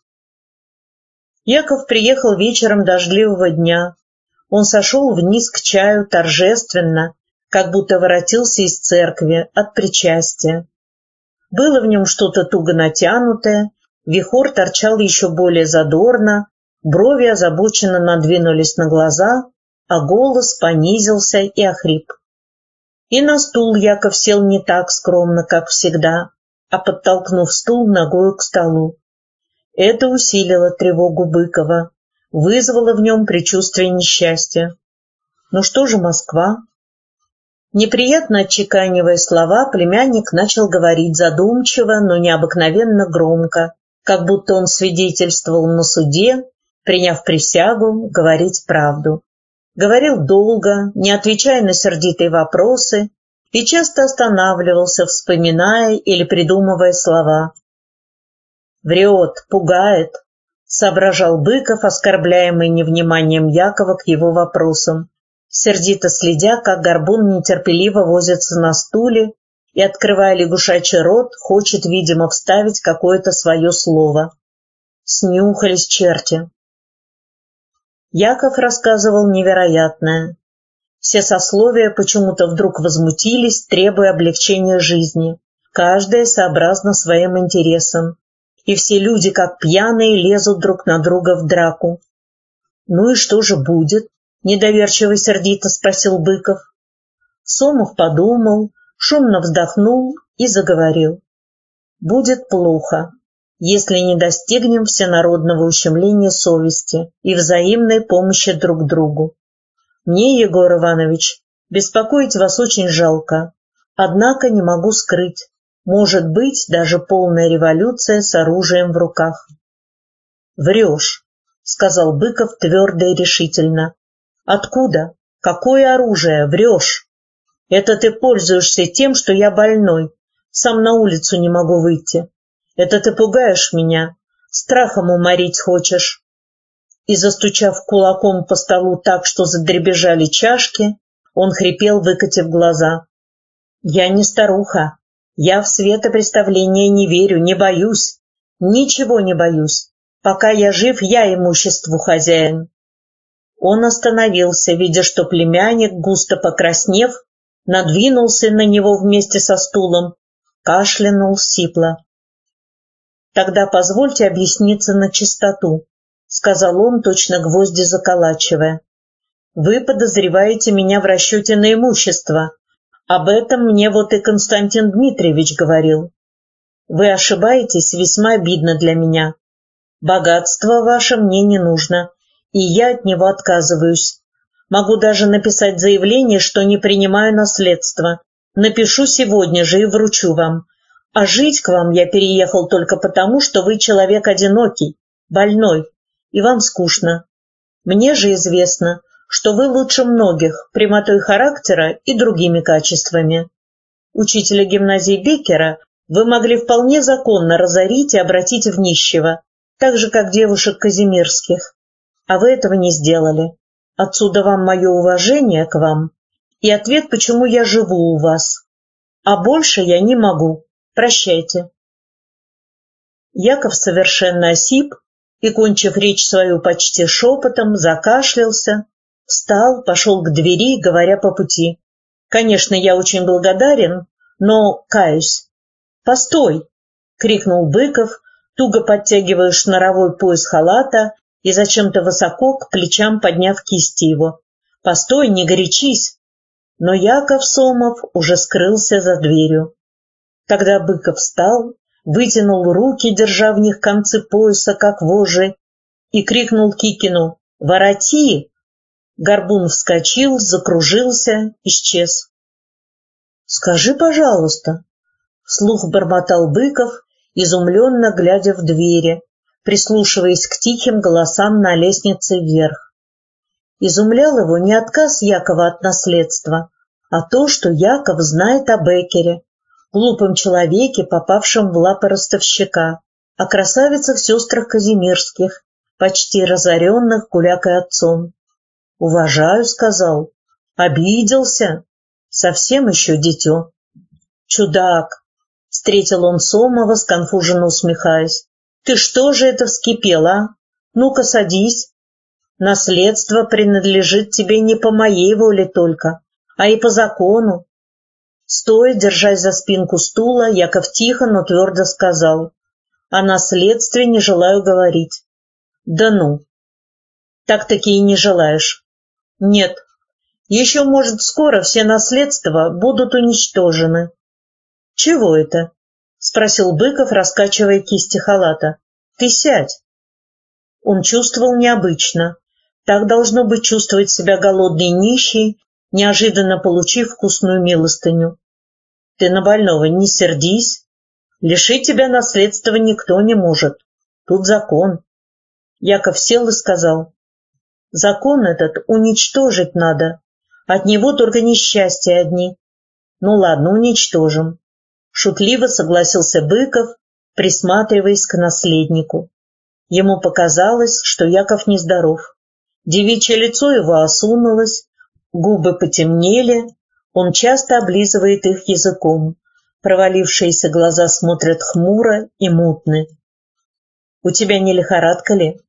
Яков приехал вечером дождливого дня. Он сошел вниз к чаю торжественно, как будто воротился из церкви от причастия. Было в нем что-то туго натянутое, вихор торчал еще более задорно, брови озабоченно надвинулись на глаза, а голос понизился и охрип. И на стул Яков сел не так скромно, как всегда, а подтолкнув стул ногою к столу. Это усилило тревогу Быкова, вызвало в нем предчувствие несчастья. Ну что же Москва? Неприятно отчеканивая слова, племянник начал говорить задумчиво, но необыкновенно громко, как будто он свидетельствовал на суде, приняв присягу говорить правду. Говорил долго, не отвечая на сердитые вопросы, и часто останавливался, вспоминая или придумывая слова. «Врет, пугает», — соображал Быков, оскорбляемый невниманием Якова к его вопросам, сердито следя, как Горбун нетерпеливо возится на стуле и, открывая лягушачий рот, хочет, видимо, вставить какое-то свое слово. Снюхались черти. Яков рассказывал невероятное. Все сословия почему-то вдруг возмутились, требуя облегчения жизни, каждая сообразно своим интересам, и все люди, как пьяные, лезут друг на друга в драку. «Ну и что же будет?» — недоверчиво сердито спросил Быков. Сомов подумал, шумно вздохнул и заговорил. «Будет плохо, если не достигнем всенародного ущемления совести и взаимной помощи друг другу. Мне, Егор Иванович, беспокоить вас очень жалко, однако не могу скрыть, может быть даже полная революция с оружием в руках». «Врешь», — сказал Быков твердо и решительно. «Откуда? Какое оружие? Врешь. Это ты пользуешься тем, что я больной, сам на улицу не могу выйти. Это ты пугаешь меня, страхом уморить хочешь». И, застучав кулаком по столу так, что задребезжали чашки, он хрипел, выкатив глаза. «Я не старуха. Я в светопреставление не верю, не боюсь. Ничего не боюсь. Пока я жив, я имуществу хозяин». Он остановился, видя, что племянник, густо покраснев, надвинулся на него вместе со стулом, кашлянул сипло. «Тогда позвольте объясниться на чистоту», — сказал он, точно гвозди заколачивая. «Вы подозреваете меня в расчете на имущество. Об этом мне вот и Константин Дмитриевич говорил. Вы ошибаетесь, весьма обидно для меня. Богатство ваше мне не нужно, и я от него отказываюсь. Могу даже написать заявление, что не принимаю наследство. Напишу сегодня же и вручу вам. А жить к вам я переехал только потому, что вы человек одинокий, больной, и вам скучно. Мне же известно, что вы лучше многих прямотой характера и другими качествами. Учителя гимназии Беккера вы могли вполне законно разорить и обратить в нищего, так же, как девушек казимирских. А вы этого не сделали. Отсюда вам мое уважение к вам и ответ, почему я живу у вас. А больше я не могу. Прощайте». Яков совершенно осип и, кончив речь свою почти шепотом, закашлялся, встал, пошел к двери, говоря по пути: «Конечно, я очень благодарен, но каюсь». «Постой!» — крикнул Быков, туго подтягивая шнуровой пояс халата и зачем-то высоко к плечам подняв кисти его. «Постой, не горячись!» Но Яков Сомов уже скрылся за дверью. Тогда Быков встал, вытянул руки, держа в них концы пояса, как вожжи, и крикнул Кикину: «Вороти!» Горбун вскочил, закружился, исчез. «Скажи, пожалуйста», — вслух бормотал Быков, изумленно глядя в двери, прислушиваясь к тихим голосам на лестнице вверх. Изумлял его не отказ Якова от наследства, а то, что Яков знает о Беккере, глупом человеке, попавшем в лапы ростовщика, о красавицах-сестрах Казимирских, почти разоренных гулякой отцом. «Уважаю», — сказал, Обиделся? Совсем еще дитё. Чудак! Встретил он Сомова, сконфуженно усмехаясь. Ты что же это вскипел, а? Ну-ка садись. Наследство принадлежит тебе не по моей воле только, а и по закону. Стоя, держась за спинку стула, Яков тихо, но твердо сказал: о наследстве не желаю говорить. Да ну! Так-таки и не желаешь. Нет. Еще, может, скоро все наследства будут уничтожены. Чего это? Спросил Быков, раскачивая кисти халата. Ты сядь. Он чувствовал необычно. Так должно быть чувствовать себя голодный нищий, неожиданно получив вкусную милостыню. Ты на больного не сердись. Лишить тебя наследства никто не может. Тут закон. Яков сел и сказал: закон этот уничтожить надо. От него только несчастья одни. Ну ладно, уничтожим. Шутливо согласился Быков, присматриваясь к наследнику. Ему показалось, что Яков нездоров. Девичье лицо его осунулось, губы потемнели, он часто облизывает их языком, провалившиеся глаза смотрят хмуро и мутны. — У тебя не лихорадка ли?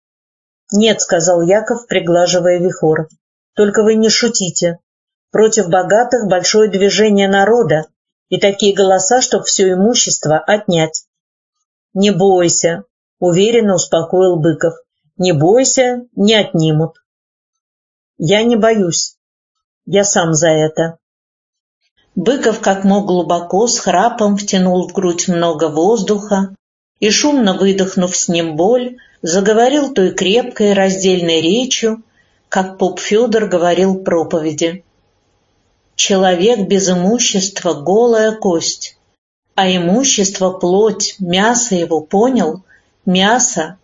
— Нет, — сказал Яков, приглаживая вихор. — Только вы не шутите. Против богатых большое движение народа и такие голоса, чтоб все имущество отнять. — Не бойся, — уверенно успокоил Быков. — Не бойся, не отнимут. — Я не боюсь. Я сам за это. Быков как мог глубоко, с храпом втянул в грудь много воздуха и, шумно выдохнув с ним боль, заговорил той крепкой раздельной речью, как поп Федор говорил проповеди. Человек без имущества — голая кость, а имущество — плоть, мясо его, понял? Мясо.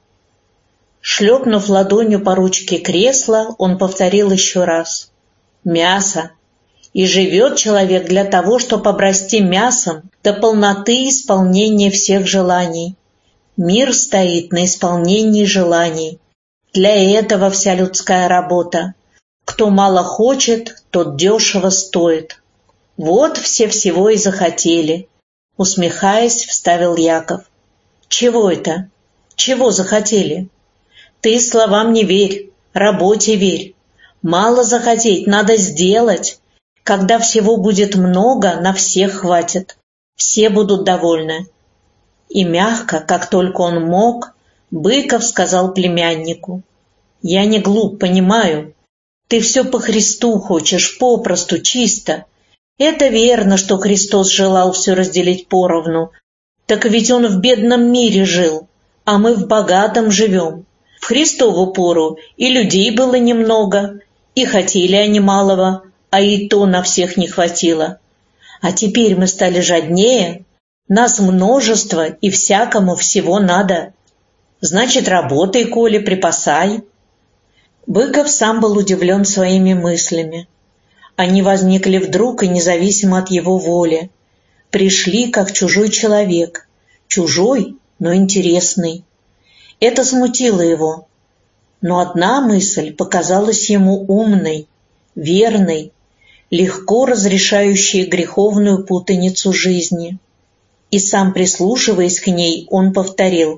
Шлепнув ладонью по ручке кресла, он повторил еще раз. Мясо. И живет человек для того, чтобы обрасти мясом до полноты исполнения всех желаний. Мир стоит на исполнении желаний. Для этого вся людская работа. Кто мало хочет, тот дешево стоит. Вот все всего и захотели. Усмехаясь, вставил Яков. Чего это? Чего захотели? Ты словам не верь, работе верь. Мало захотеть, надо сделать. Когда всего будет много, на всех хватит. Все будут довольны. И мягко, как только он мог, Быков сказал племяннику. Я не глуп, понимаю. Ты все по Христу хочешь, попросту, чисто. Это верно, что Христос желал все разделить поровну. Так ведь он в бедном мире жил, а мы в богатом живем. В Христову пору и людей было немного, и хотели они малого, а и то на всех не хватило. А теперь мы стали жаднее, нас множество и всякому всего надо. Значит, работай, Коля, припасай. Быков сам был удивлен своими мыслями. Они возникли вдруг и независимо от его воли. Пришли, как чужой человек. Чужой, но интересный. Это смутило его. Но одна мысль показалась ему умной, верной, легко разрешающей греховную путаницу жизни. И сам, прислушиваясь к ней, он повторил.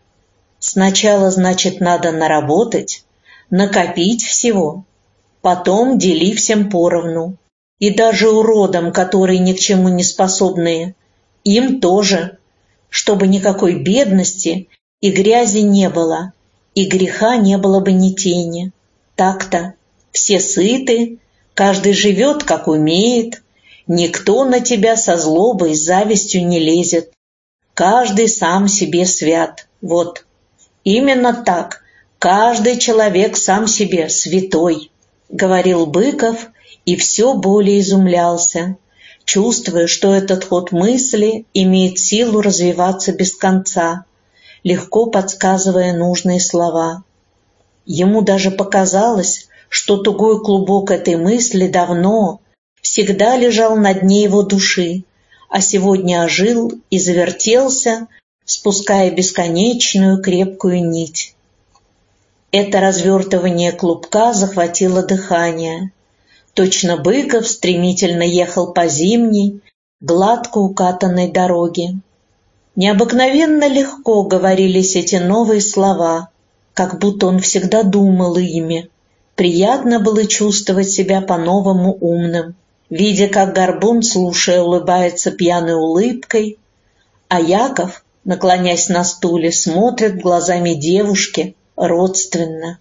Сначала, значит, надо наработать, накопить всего, потом дели всем поровну. И даже уродам, которые ни к чему не способные, им тоже, чтобы никакой бедности и грязи не было, и греха не было бы ни тени. Так-то все сыты, каждый живет, как умеет, никто на тебя со злобой, завистью не лезет. Каждый сам себе свят. Вот, именно так, каждый человек сам себе святой, говорил Быков и все более изумлялся, чувствуя, что этот ход мысли имеет силу развиваться без конца, легко подсказывая нужные слова. Ему даже показалось, что тугой клубок этой мысли давно, всегда лежал на дне его души, а сегодня ожил и завертелся, спуская бесконечную крепкую нить. Это развертывание клубка захватило дыхание. Точно Быков стремительно ехал по зимней, гладко укатанной дороге. Необыкновенно легко говорились эти новые слова, как будто он всегда думал ими. Приятно было чувствовать себя по-новому умным, видя, как Горбун, слушая, улыбается пьяной улыбкой, а Яков, наклонясь на стуле, смотрит глазами девушки родственно.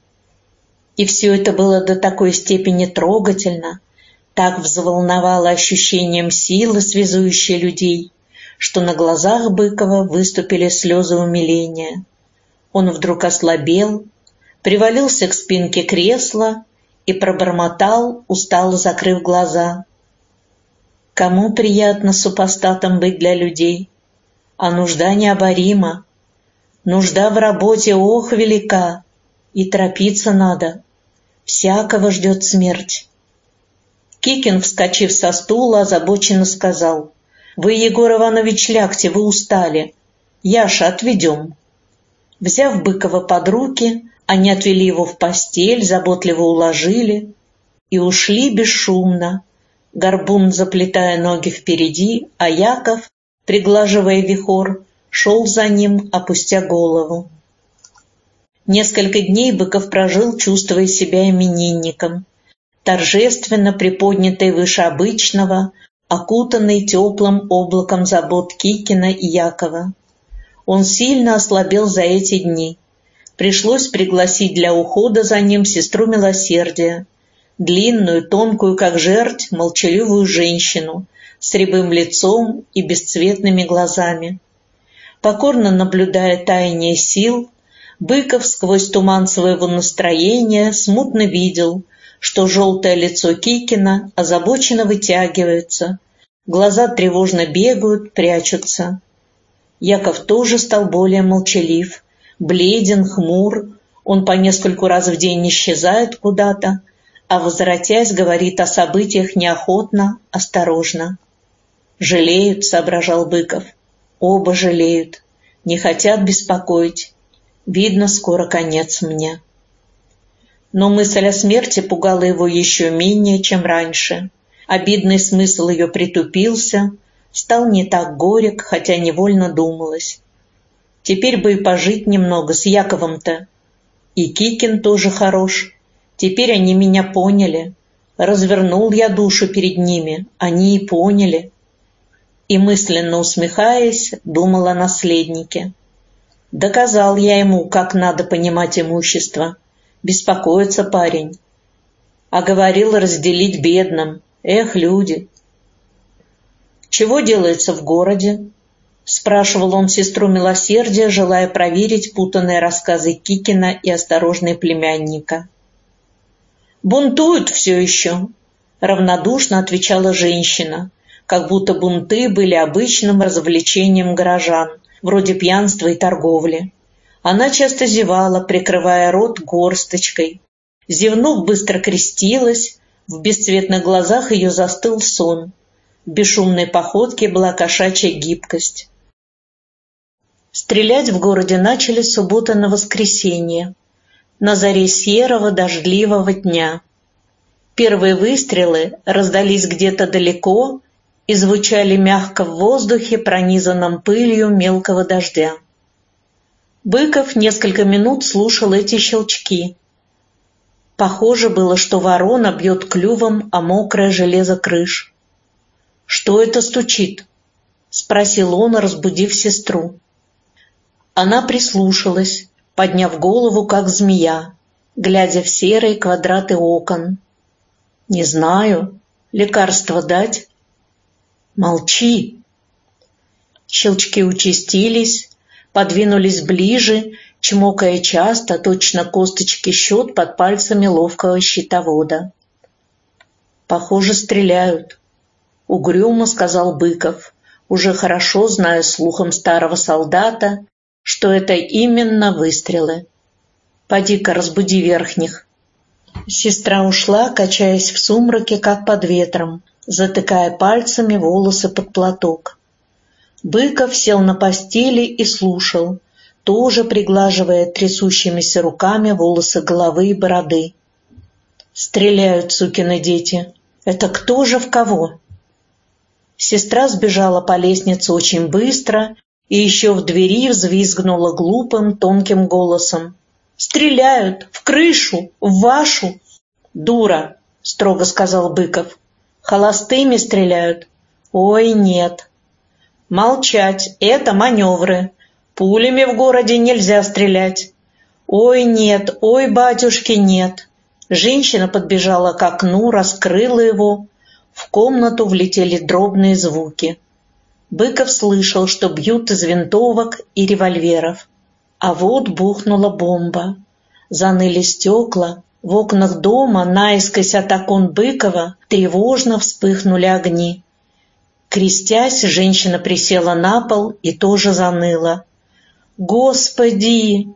И все это было до такой степени трогательно, так взволновало ощущением силы, связующей людей, что на глазах Быкова выступили слезы умиления. Он вдруг ослабел, привалился к спинке кресла и пробормотал, устало закрыв глаза: «Кому приятно супостатом быть для людей? А нужда необорима. Нужда в работе, ох, велика, и торопиться надо. Всякого ждет смерть». Кикин, вскочив со стула, озабоченно сказал: «Вы, Егор Иванович, лягте, вы устали. Яша, отведем». Взяв Быкова под руки, они отвели его в постель, заботливо уложили и ушли бесшумно, Горбун заплетая ноги впереди, а Яков, приглаживая вихор, шел за ним, опустя голову. Несколько дней Быков прожил, чувствуя себя именинником, торжественно приподнятый выше обычного, окутанный теплым облаком забот Кикина и Якова. Он сильно ослабел за эти дни. Пришлось пригласить для ухода за ним сестру милосердия, длинную, тонкую, как жерть, молчаливую женщину с рябым лицом и бесцветными глазами. Покорно наблюдая таяние сил, Быков сквозь туман своего настроения смутно видел, что желтое лицо Кикина озабоченно вытягивается, глаза тревожно бегают, прячутся. Яков тоже стал более молчалив, бледен, хмур, он по нескольку раз в день исчезает куда-то, а, возвратясь, говорит о событиях неохотно, осторожно. «Жалеют», — соображал Быков, — «оба жалеют, не хотят беспокоить. Видно, скоро конец мне». Но мысль о смерти пугала его еще менее, чем раньше. Обидный смысл ее притупился, стал не так горек, хотя невольно думалось. Теперь бы и пожить немного с Яковом-то. И Кикин тоже хорош. Теперь они меня поняли. Развернул я душу перед ними, они и поняли. И, мысленно усмехаясь, думал о наследнике. Доказал я ему, как надо понимать имущество. Беспокоится парень. А говорил разделить бедным. Эх, люди! «Чего делается в городе?» — спрашивал он сестру милосердия, желая проверить путанные рассказы Кикина и осторожные племянника. «Бунтуют все еще», — равнодушно отвечала женщина, как будто бунты были обычным развлечением горожан, вроде пьянства и торговли. Она часто зевала, прикрывая рот горсточкой. Зевнув, быстро крестилась, в бесцветных глазах ее застыл сон. В бесшумной походке была кошачья гибкость. Стрелять в городе начали с субботы на воскресенье, на заре серого дождливого дня. Первые выстрелы раздались где-то далеко и звучали мягко в воздухе, пронизанном пылью мелкого дождя. Быков несколько минут слушал эти щелчки. Похоже было, что ворона бьет клювом о мокрое железо крыш. «Что это стучит?» — спросил он, разбудив сестру. Она прислушалась, подняв голову, как змея, глядя в серые квадраты окон. «Не знаю. Лекарство дать?» «Молчи!» Щелчки участились, подвинулись ближе, чмокая часто, точно косточки щет под пальцами ловкого щитовода. «Похоже, стреляют», — угрюмо сказал Быков, уже хорошо зная слухом старого солдата, что это именно выстрелы. «Поди-ка разбуди верхних». Сестра ушла, качаясь в сумраке, как под ветром, затыкая пальцами волосы под платок. Быков сел на постели и слушал, тоже приглаживая трясущимися руками волосы головы и бороды. «Стреляют, сукины дети», Это кто же в кого? Сестра сбежала по лестнице очень быстро и еще в двери взвизгнула глупым тонким голосом. «Стреляют! В крышу! В вашу!» «Дура!» — строго сказал Быков. «Холостыми стреляют?» «Ой, нет!» «Молчать! Это маневры! Пулями в городе нельзя стрелять!» «Ой, нет! Ой, батюшки, нет!» Женщина подбежала к окну, раскрыла его. В комнату влетели дробные звуки. Быков слышал, что бьют из винтовок и револьверов. А вот бухнула бомба. Заныли стекла. В окнах дома, наискось от окон Быкова, тревожно вспыхнули огни. Крестясь, женщина присела на пол и тоже заныла. «Господи!»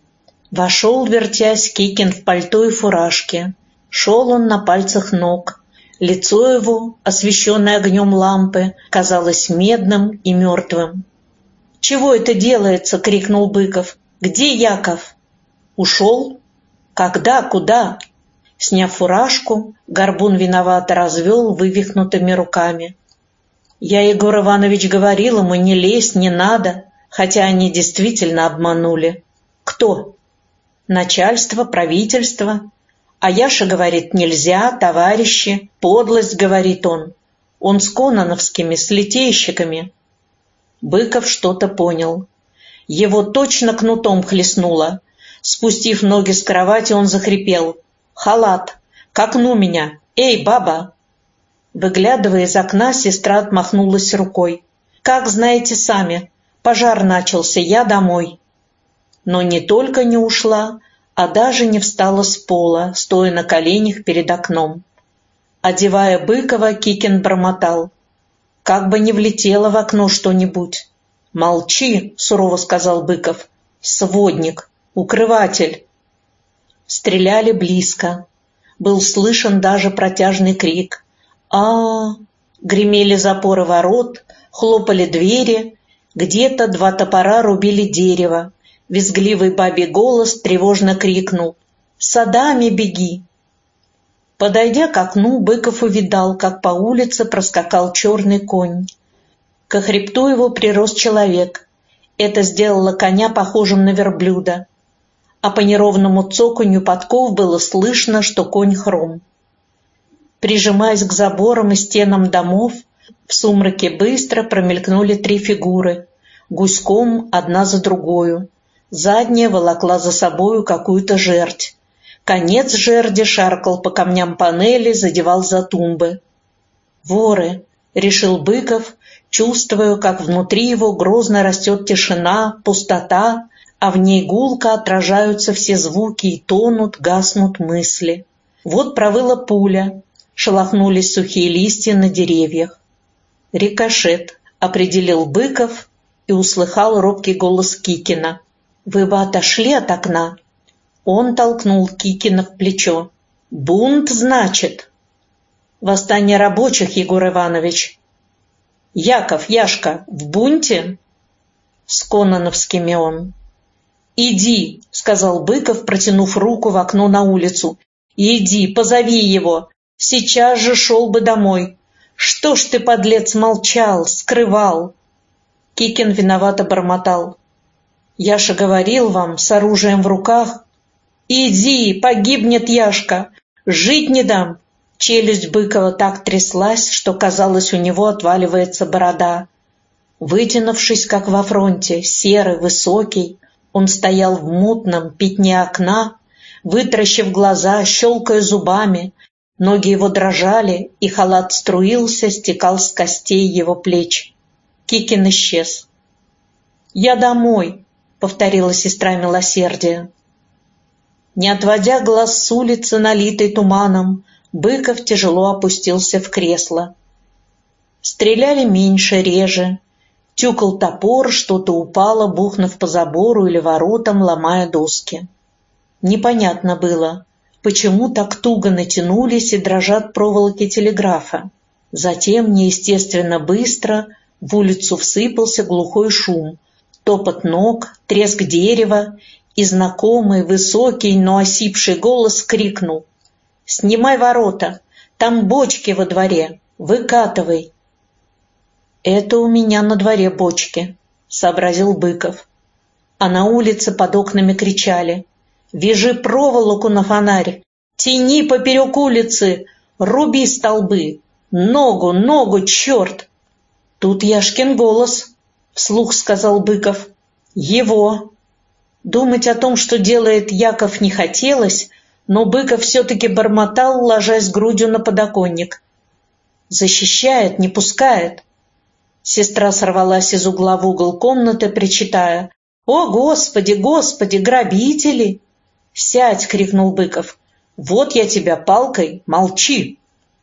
Вошел, вертясь, Кикин в пальто и фуражке. Шел он на пальцах ног. Лицо его, освещенное огнем лампы, казалось медным и мертвым. «Чего это делается?» — крикнул Быков. «Где Яков?» «Ушел?» «Когда? Куда?» Сняв фуражку, Горбун виновато развел вывихнутыми руками. «Я, Егор Иванович, говорил ему, не лезь, не надо, хотя они действительно обманули». «Кто?» «Начальство, правительство». А Яша говорит, нельзя, товарищи, подлость, говорит он. Он с кононовскими, с литейщиками. Быков что-то понял. Его точно кнутом хлестнуло. Спустив ноги с кровати, он захрипел. «Халат! К окну меня! Эй, баба!» Выглядывая из окна, сестра отмахнулась рукой. «Как знаете сами, пожар начался, я домой». Но не только не ушла, а даже не встала с пола, стоя на коленях перед окном. Одевая Быкова, Кикин бормотал. «Как бы не влетело в окно что-нибудь». «Молчи», — сурово сказал Быков. «Сводник, укрыватель». Стреляли близко. Был слышен даже протяжный крик. А гремели запоры ворот, хлопали двери, где-то два топора рубили дерево. Визгливый бабий голос тревожно крикнул: «Садами беги!» Подойдя к окну, Быков увидал, как по улице проскакал черный конь. Ко хребту его прирос человек. Это сделало коня похожим на верблюда. А по неровному цоканью подков было слышно, что конь хром. Прижимаясь к заборам и стенам домов, в сумраке быстро промелькнули три фигуры, гуськом одна за другою. Задняя волокла за собою какую-то жердь. Конец жерди шаркал по камням панели, задевал за тумбы. «Воры!» — решил Быков, чувствуя, как внутри его грозно растет тишина, пустота, а в ней гулко отражаются все звуки и тонут, гаснут мысли. Вот провыла пуля, шелохнулись сухие листья на деревьях. «Рикошет», — определил Быков и услыхал робкий голос Кикина. «Вы бы отошли от окна?» Он толкнул Кикина в плечо. «Бунт, значит?» «Восстание рабочих, Егор Иванович». «Яков, Яшка, в бунте?» «С кононовскими он». «Иди», — сказал Быков, протянув руку в окно на улицу. «Иди, позови его. Сейчас же шел бы домой. Что ж ты, подлец, молчал, скрывал?» Кикин виновато бормотал. «Яша говорил вам, с оружием в руках». «Иди, погибнет Яшка! Жить не дам!» Челюсть Быкова так тряслась, что, казалось, у него отваливается борода. Вытянувшись, как во фронте, серый, высокий, он стоял в мутном пятне окна, вытаращив глаза, щелкая зубами. Ноги его дрожали, и халат струился, стекал с костей его плеч. Кикин исчез. «Я домой», — повторила сестра милосердия. Не отводя глаз с улицы, налитой туманом, Быков тяжело опустился в кресло. Стреляли меньше, реже. Тюкал топор, что-то упало, бухнув по забору или воротам, ломая доски. Непонятно было, почему так туго натянулись и дрожат проволоки телеграфа. Затем, неестественно быстро, в улицу всыпался глухой шум, топот ног, треск дерева, и знакомый, высокий, но осипший голос крикнул: «Снимай ворота! Там бочки во дворе, выкатывай. Это у меня на дворе бочки, сообразил Быков. А на улице под окнами кричали: «Вяжи проволоку на фонарь! Тяни поперек улицы! Руби столбы! Ногу, ногу, черт!» Тут Яшкин голос, вслух сказал Быков. Его. Думать о том, что делает Яков, не хотелось, но Быков все-таки бормотал, ложась грудью на подоконник. «Защищает, не пускает!» Сестра сорвалась из угла в угол комнаты, причитая: «О, Господи, Господи, грабители!» «Сядь!» — крикнул Быков. «Вот я тебя палкой, молчи!»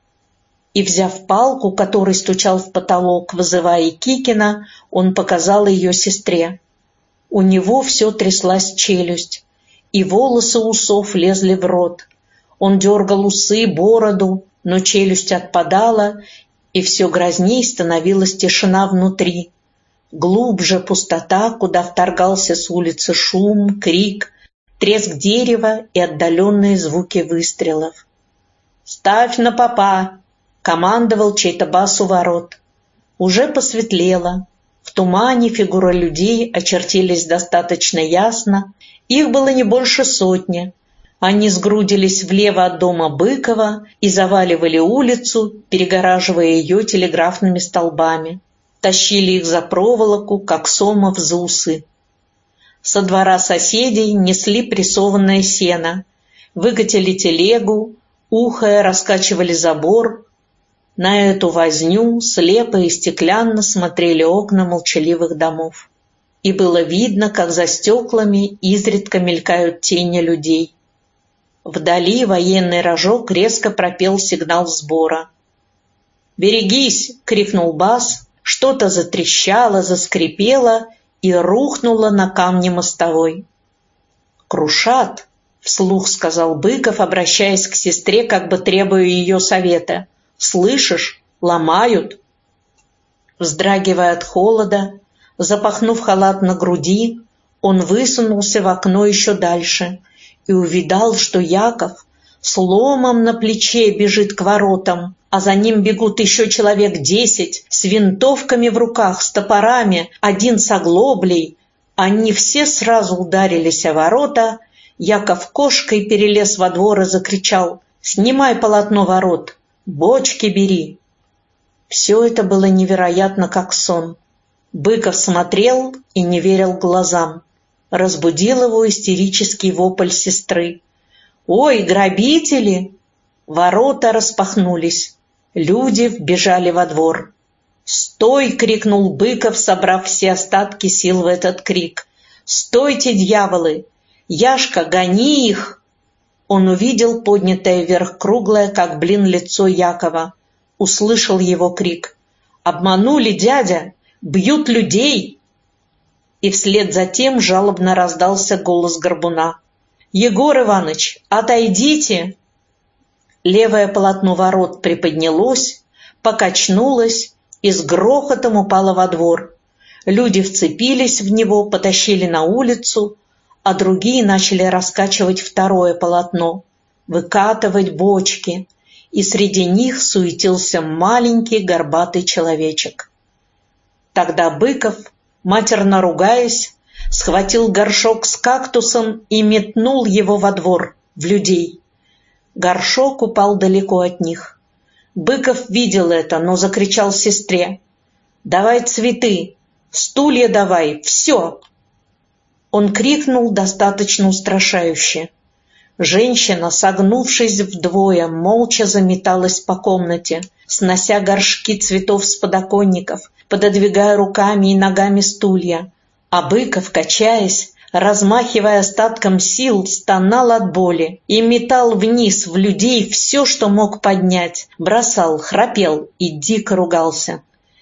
И, взяв палку, который стучал в потолок, вызывая Кикина, он показал ее сестре. У него все тряслась челюсть, и волосы усов лезли в рот. Он дергал усы, бороду, но челюсть отпадала, и все грозней становилась тишина внутри. Глубже пустота, куда вторгался с улицы шум, крик, треск дерева и отдаленные звуки выстрелов. «Ставь на попа!» — командовал чей-то бас у ворот. Уже посветлело. В тумане фигуры людей очертились достаточно ясно. Их было не больше сотни. Они сгрудились влево от дома Быкова и заваливали улицу, перегораживая ее телеграфными столбами. Тащили их за проволоку, как сомов за усы. Со двора соседей несли прессованное сено, выкатили телегу, ухая, раскачивали забор. На эту возню слепо и стеклянно смотрели окна молчаливых домов. И было видно, как за стеклами изредка мелькают тени людей. Вдали военный рожок резко пропел сигнал сбора. «Берегись!» — крикнул бас, что-то затрещало, заскрипело и рухнуло на камни мостовой. «Крушат!» — вслух сказал Быков, обращаясь к сестре, как бы требуя ее совета. «Слышишь? Ломают!» Вздрагивая от холода, запахнув халат на груди, он высунулся в окно еще дальше и увидал, что Яков с ломом на плече бежит к воротам, а за ним бегут еще человек 10 с винтовками в руках, с топорами, один с оглоблей. Они все сразу ударились о ворота. Яков кошкой перелез во двор и закричал: «Снимай полотно ворот! Бочки бери!» Все это было невероятно, как сон. Быков смотрел и не верил глазам. Разбудил его истерический вопль сестры. «Ой, грабители!» Ворота распахнулись. Люди вбежали во двор. «Стой!» — крикнул Быков, собрав все остатки сил в этот крик. «Стойте, дьяволы! Яшка, гони их!» Он увидел поднятое вверх круглое, как блин, лицо Якова. Услышал его крик. «Обманули, дядя! Бьют людей!» И вслед за тем жалобно раздался голос горбуна. «Егор Иваныч, отойдите!» Левое полотно ворот приподнялось, покачнулось и с грохотом упало во двор. Люди вцепились в него, потащили на улицу, а другие начали раскачивать второе полотно, выкатывать бочки, и среди них суетился маленький горбатый человечек. Тогда Быков, матерно ругаясь, схватил горшок с кактусом и метнул его во двор, в людей. Горшок упал далеко от них. Быков видел это, но закричал сестре: «Давай цветы, стулья давай, все!» Он крикнул достаточно устрашающе. Женщина, согнувшись вдвое, молча заметалась по комнате, снося горшки цветов с подоконников, пододвигая руками и ногами стулья, а Быков, качаясь, размахивая остатком сил, стонал от боли и метал вниз в людей все, что мог поднять, бросал, храпел и дико ругался.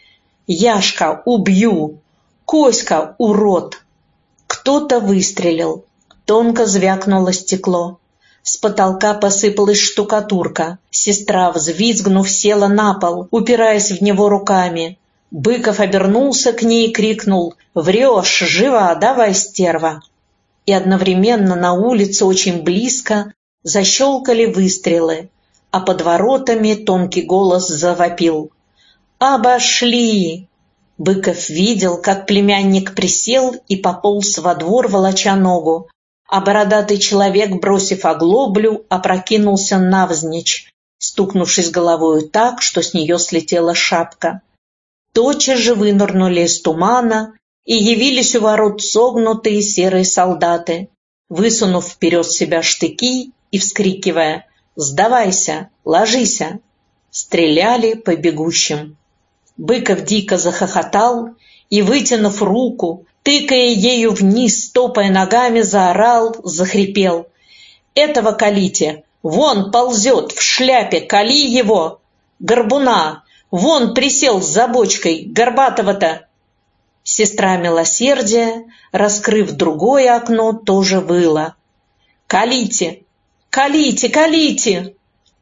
«Яшка, убью! Коська, урод!» Кто-то выстрелил. Тонко звякнуло стекло. С потолка посыпалась штукатурка. Сестра, взвизгнув, села на пол, упираясь в него руками. Быков обернулся к ней и крикнул: «Врешь, жива, давай, стерва!» И одновременно на улице очень близко защелкали выстрелы. а под воротами тонкий голос завопил: «Обошли!» Быков видел, как племянник присел и пополз во двор, волоча ногу, а бородатый человек, бросив оглоблю, опрокинулся навзничь, стукнувшись головою так, что с нее слетела шапка. Тотчас же вынырнули из тумана и явились у ворот согнутые серые солдаты, высунув вперед себя штыки и вскрикивая: «Сдавайся! Ложися!» стреляли по бегущим. Быков дико захохотал и, вытянув руку, тыкая ею вниз, топая ногами, заорал, захрипел: «Этого калите! Вон ползет в шляпе, кали его! Горбуна! Вон присел с забочкой, Горбатого-то!» Сестра милосердия, раскрыв другое окно, тоже выла: «Калите! Калите! Калите!»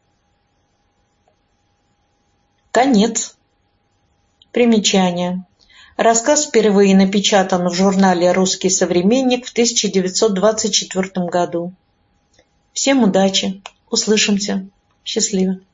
Конец. Примечание. Рассказ впервые напечатан в журнале «Русский современник» в 1924 году. Всем удачи. Услышимся. Счастливо.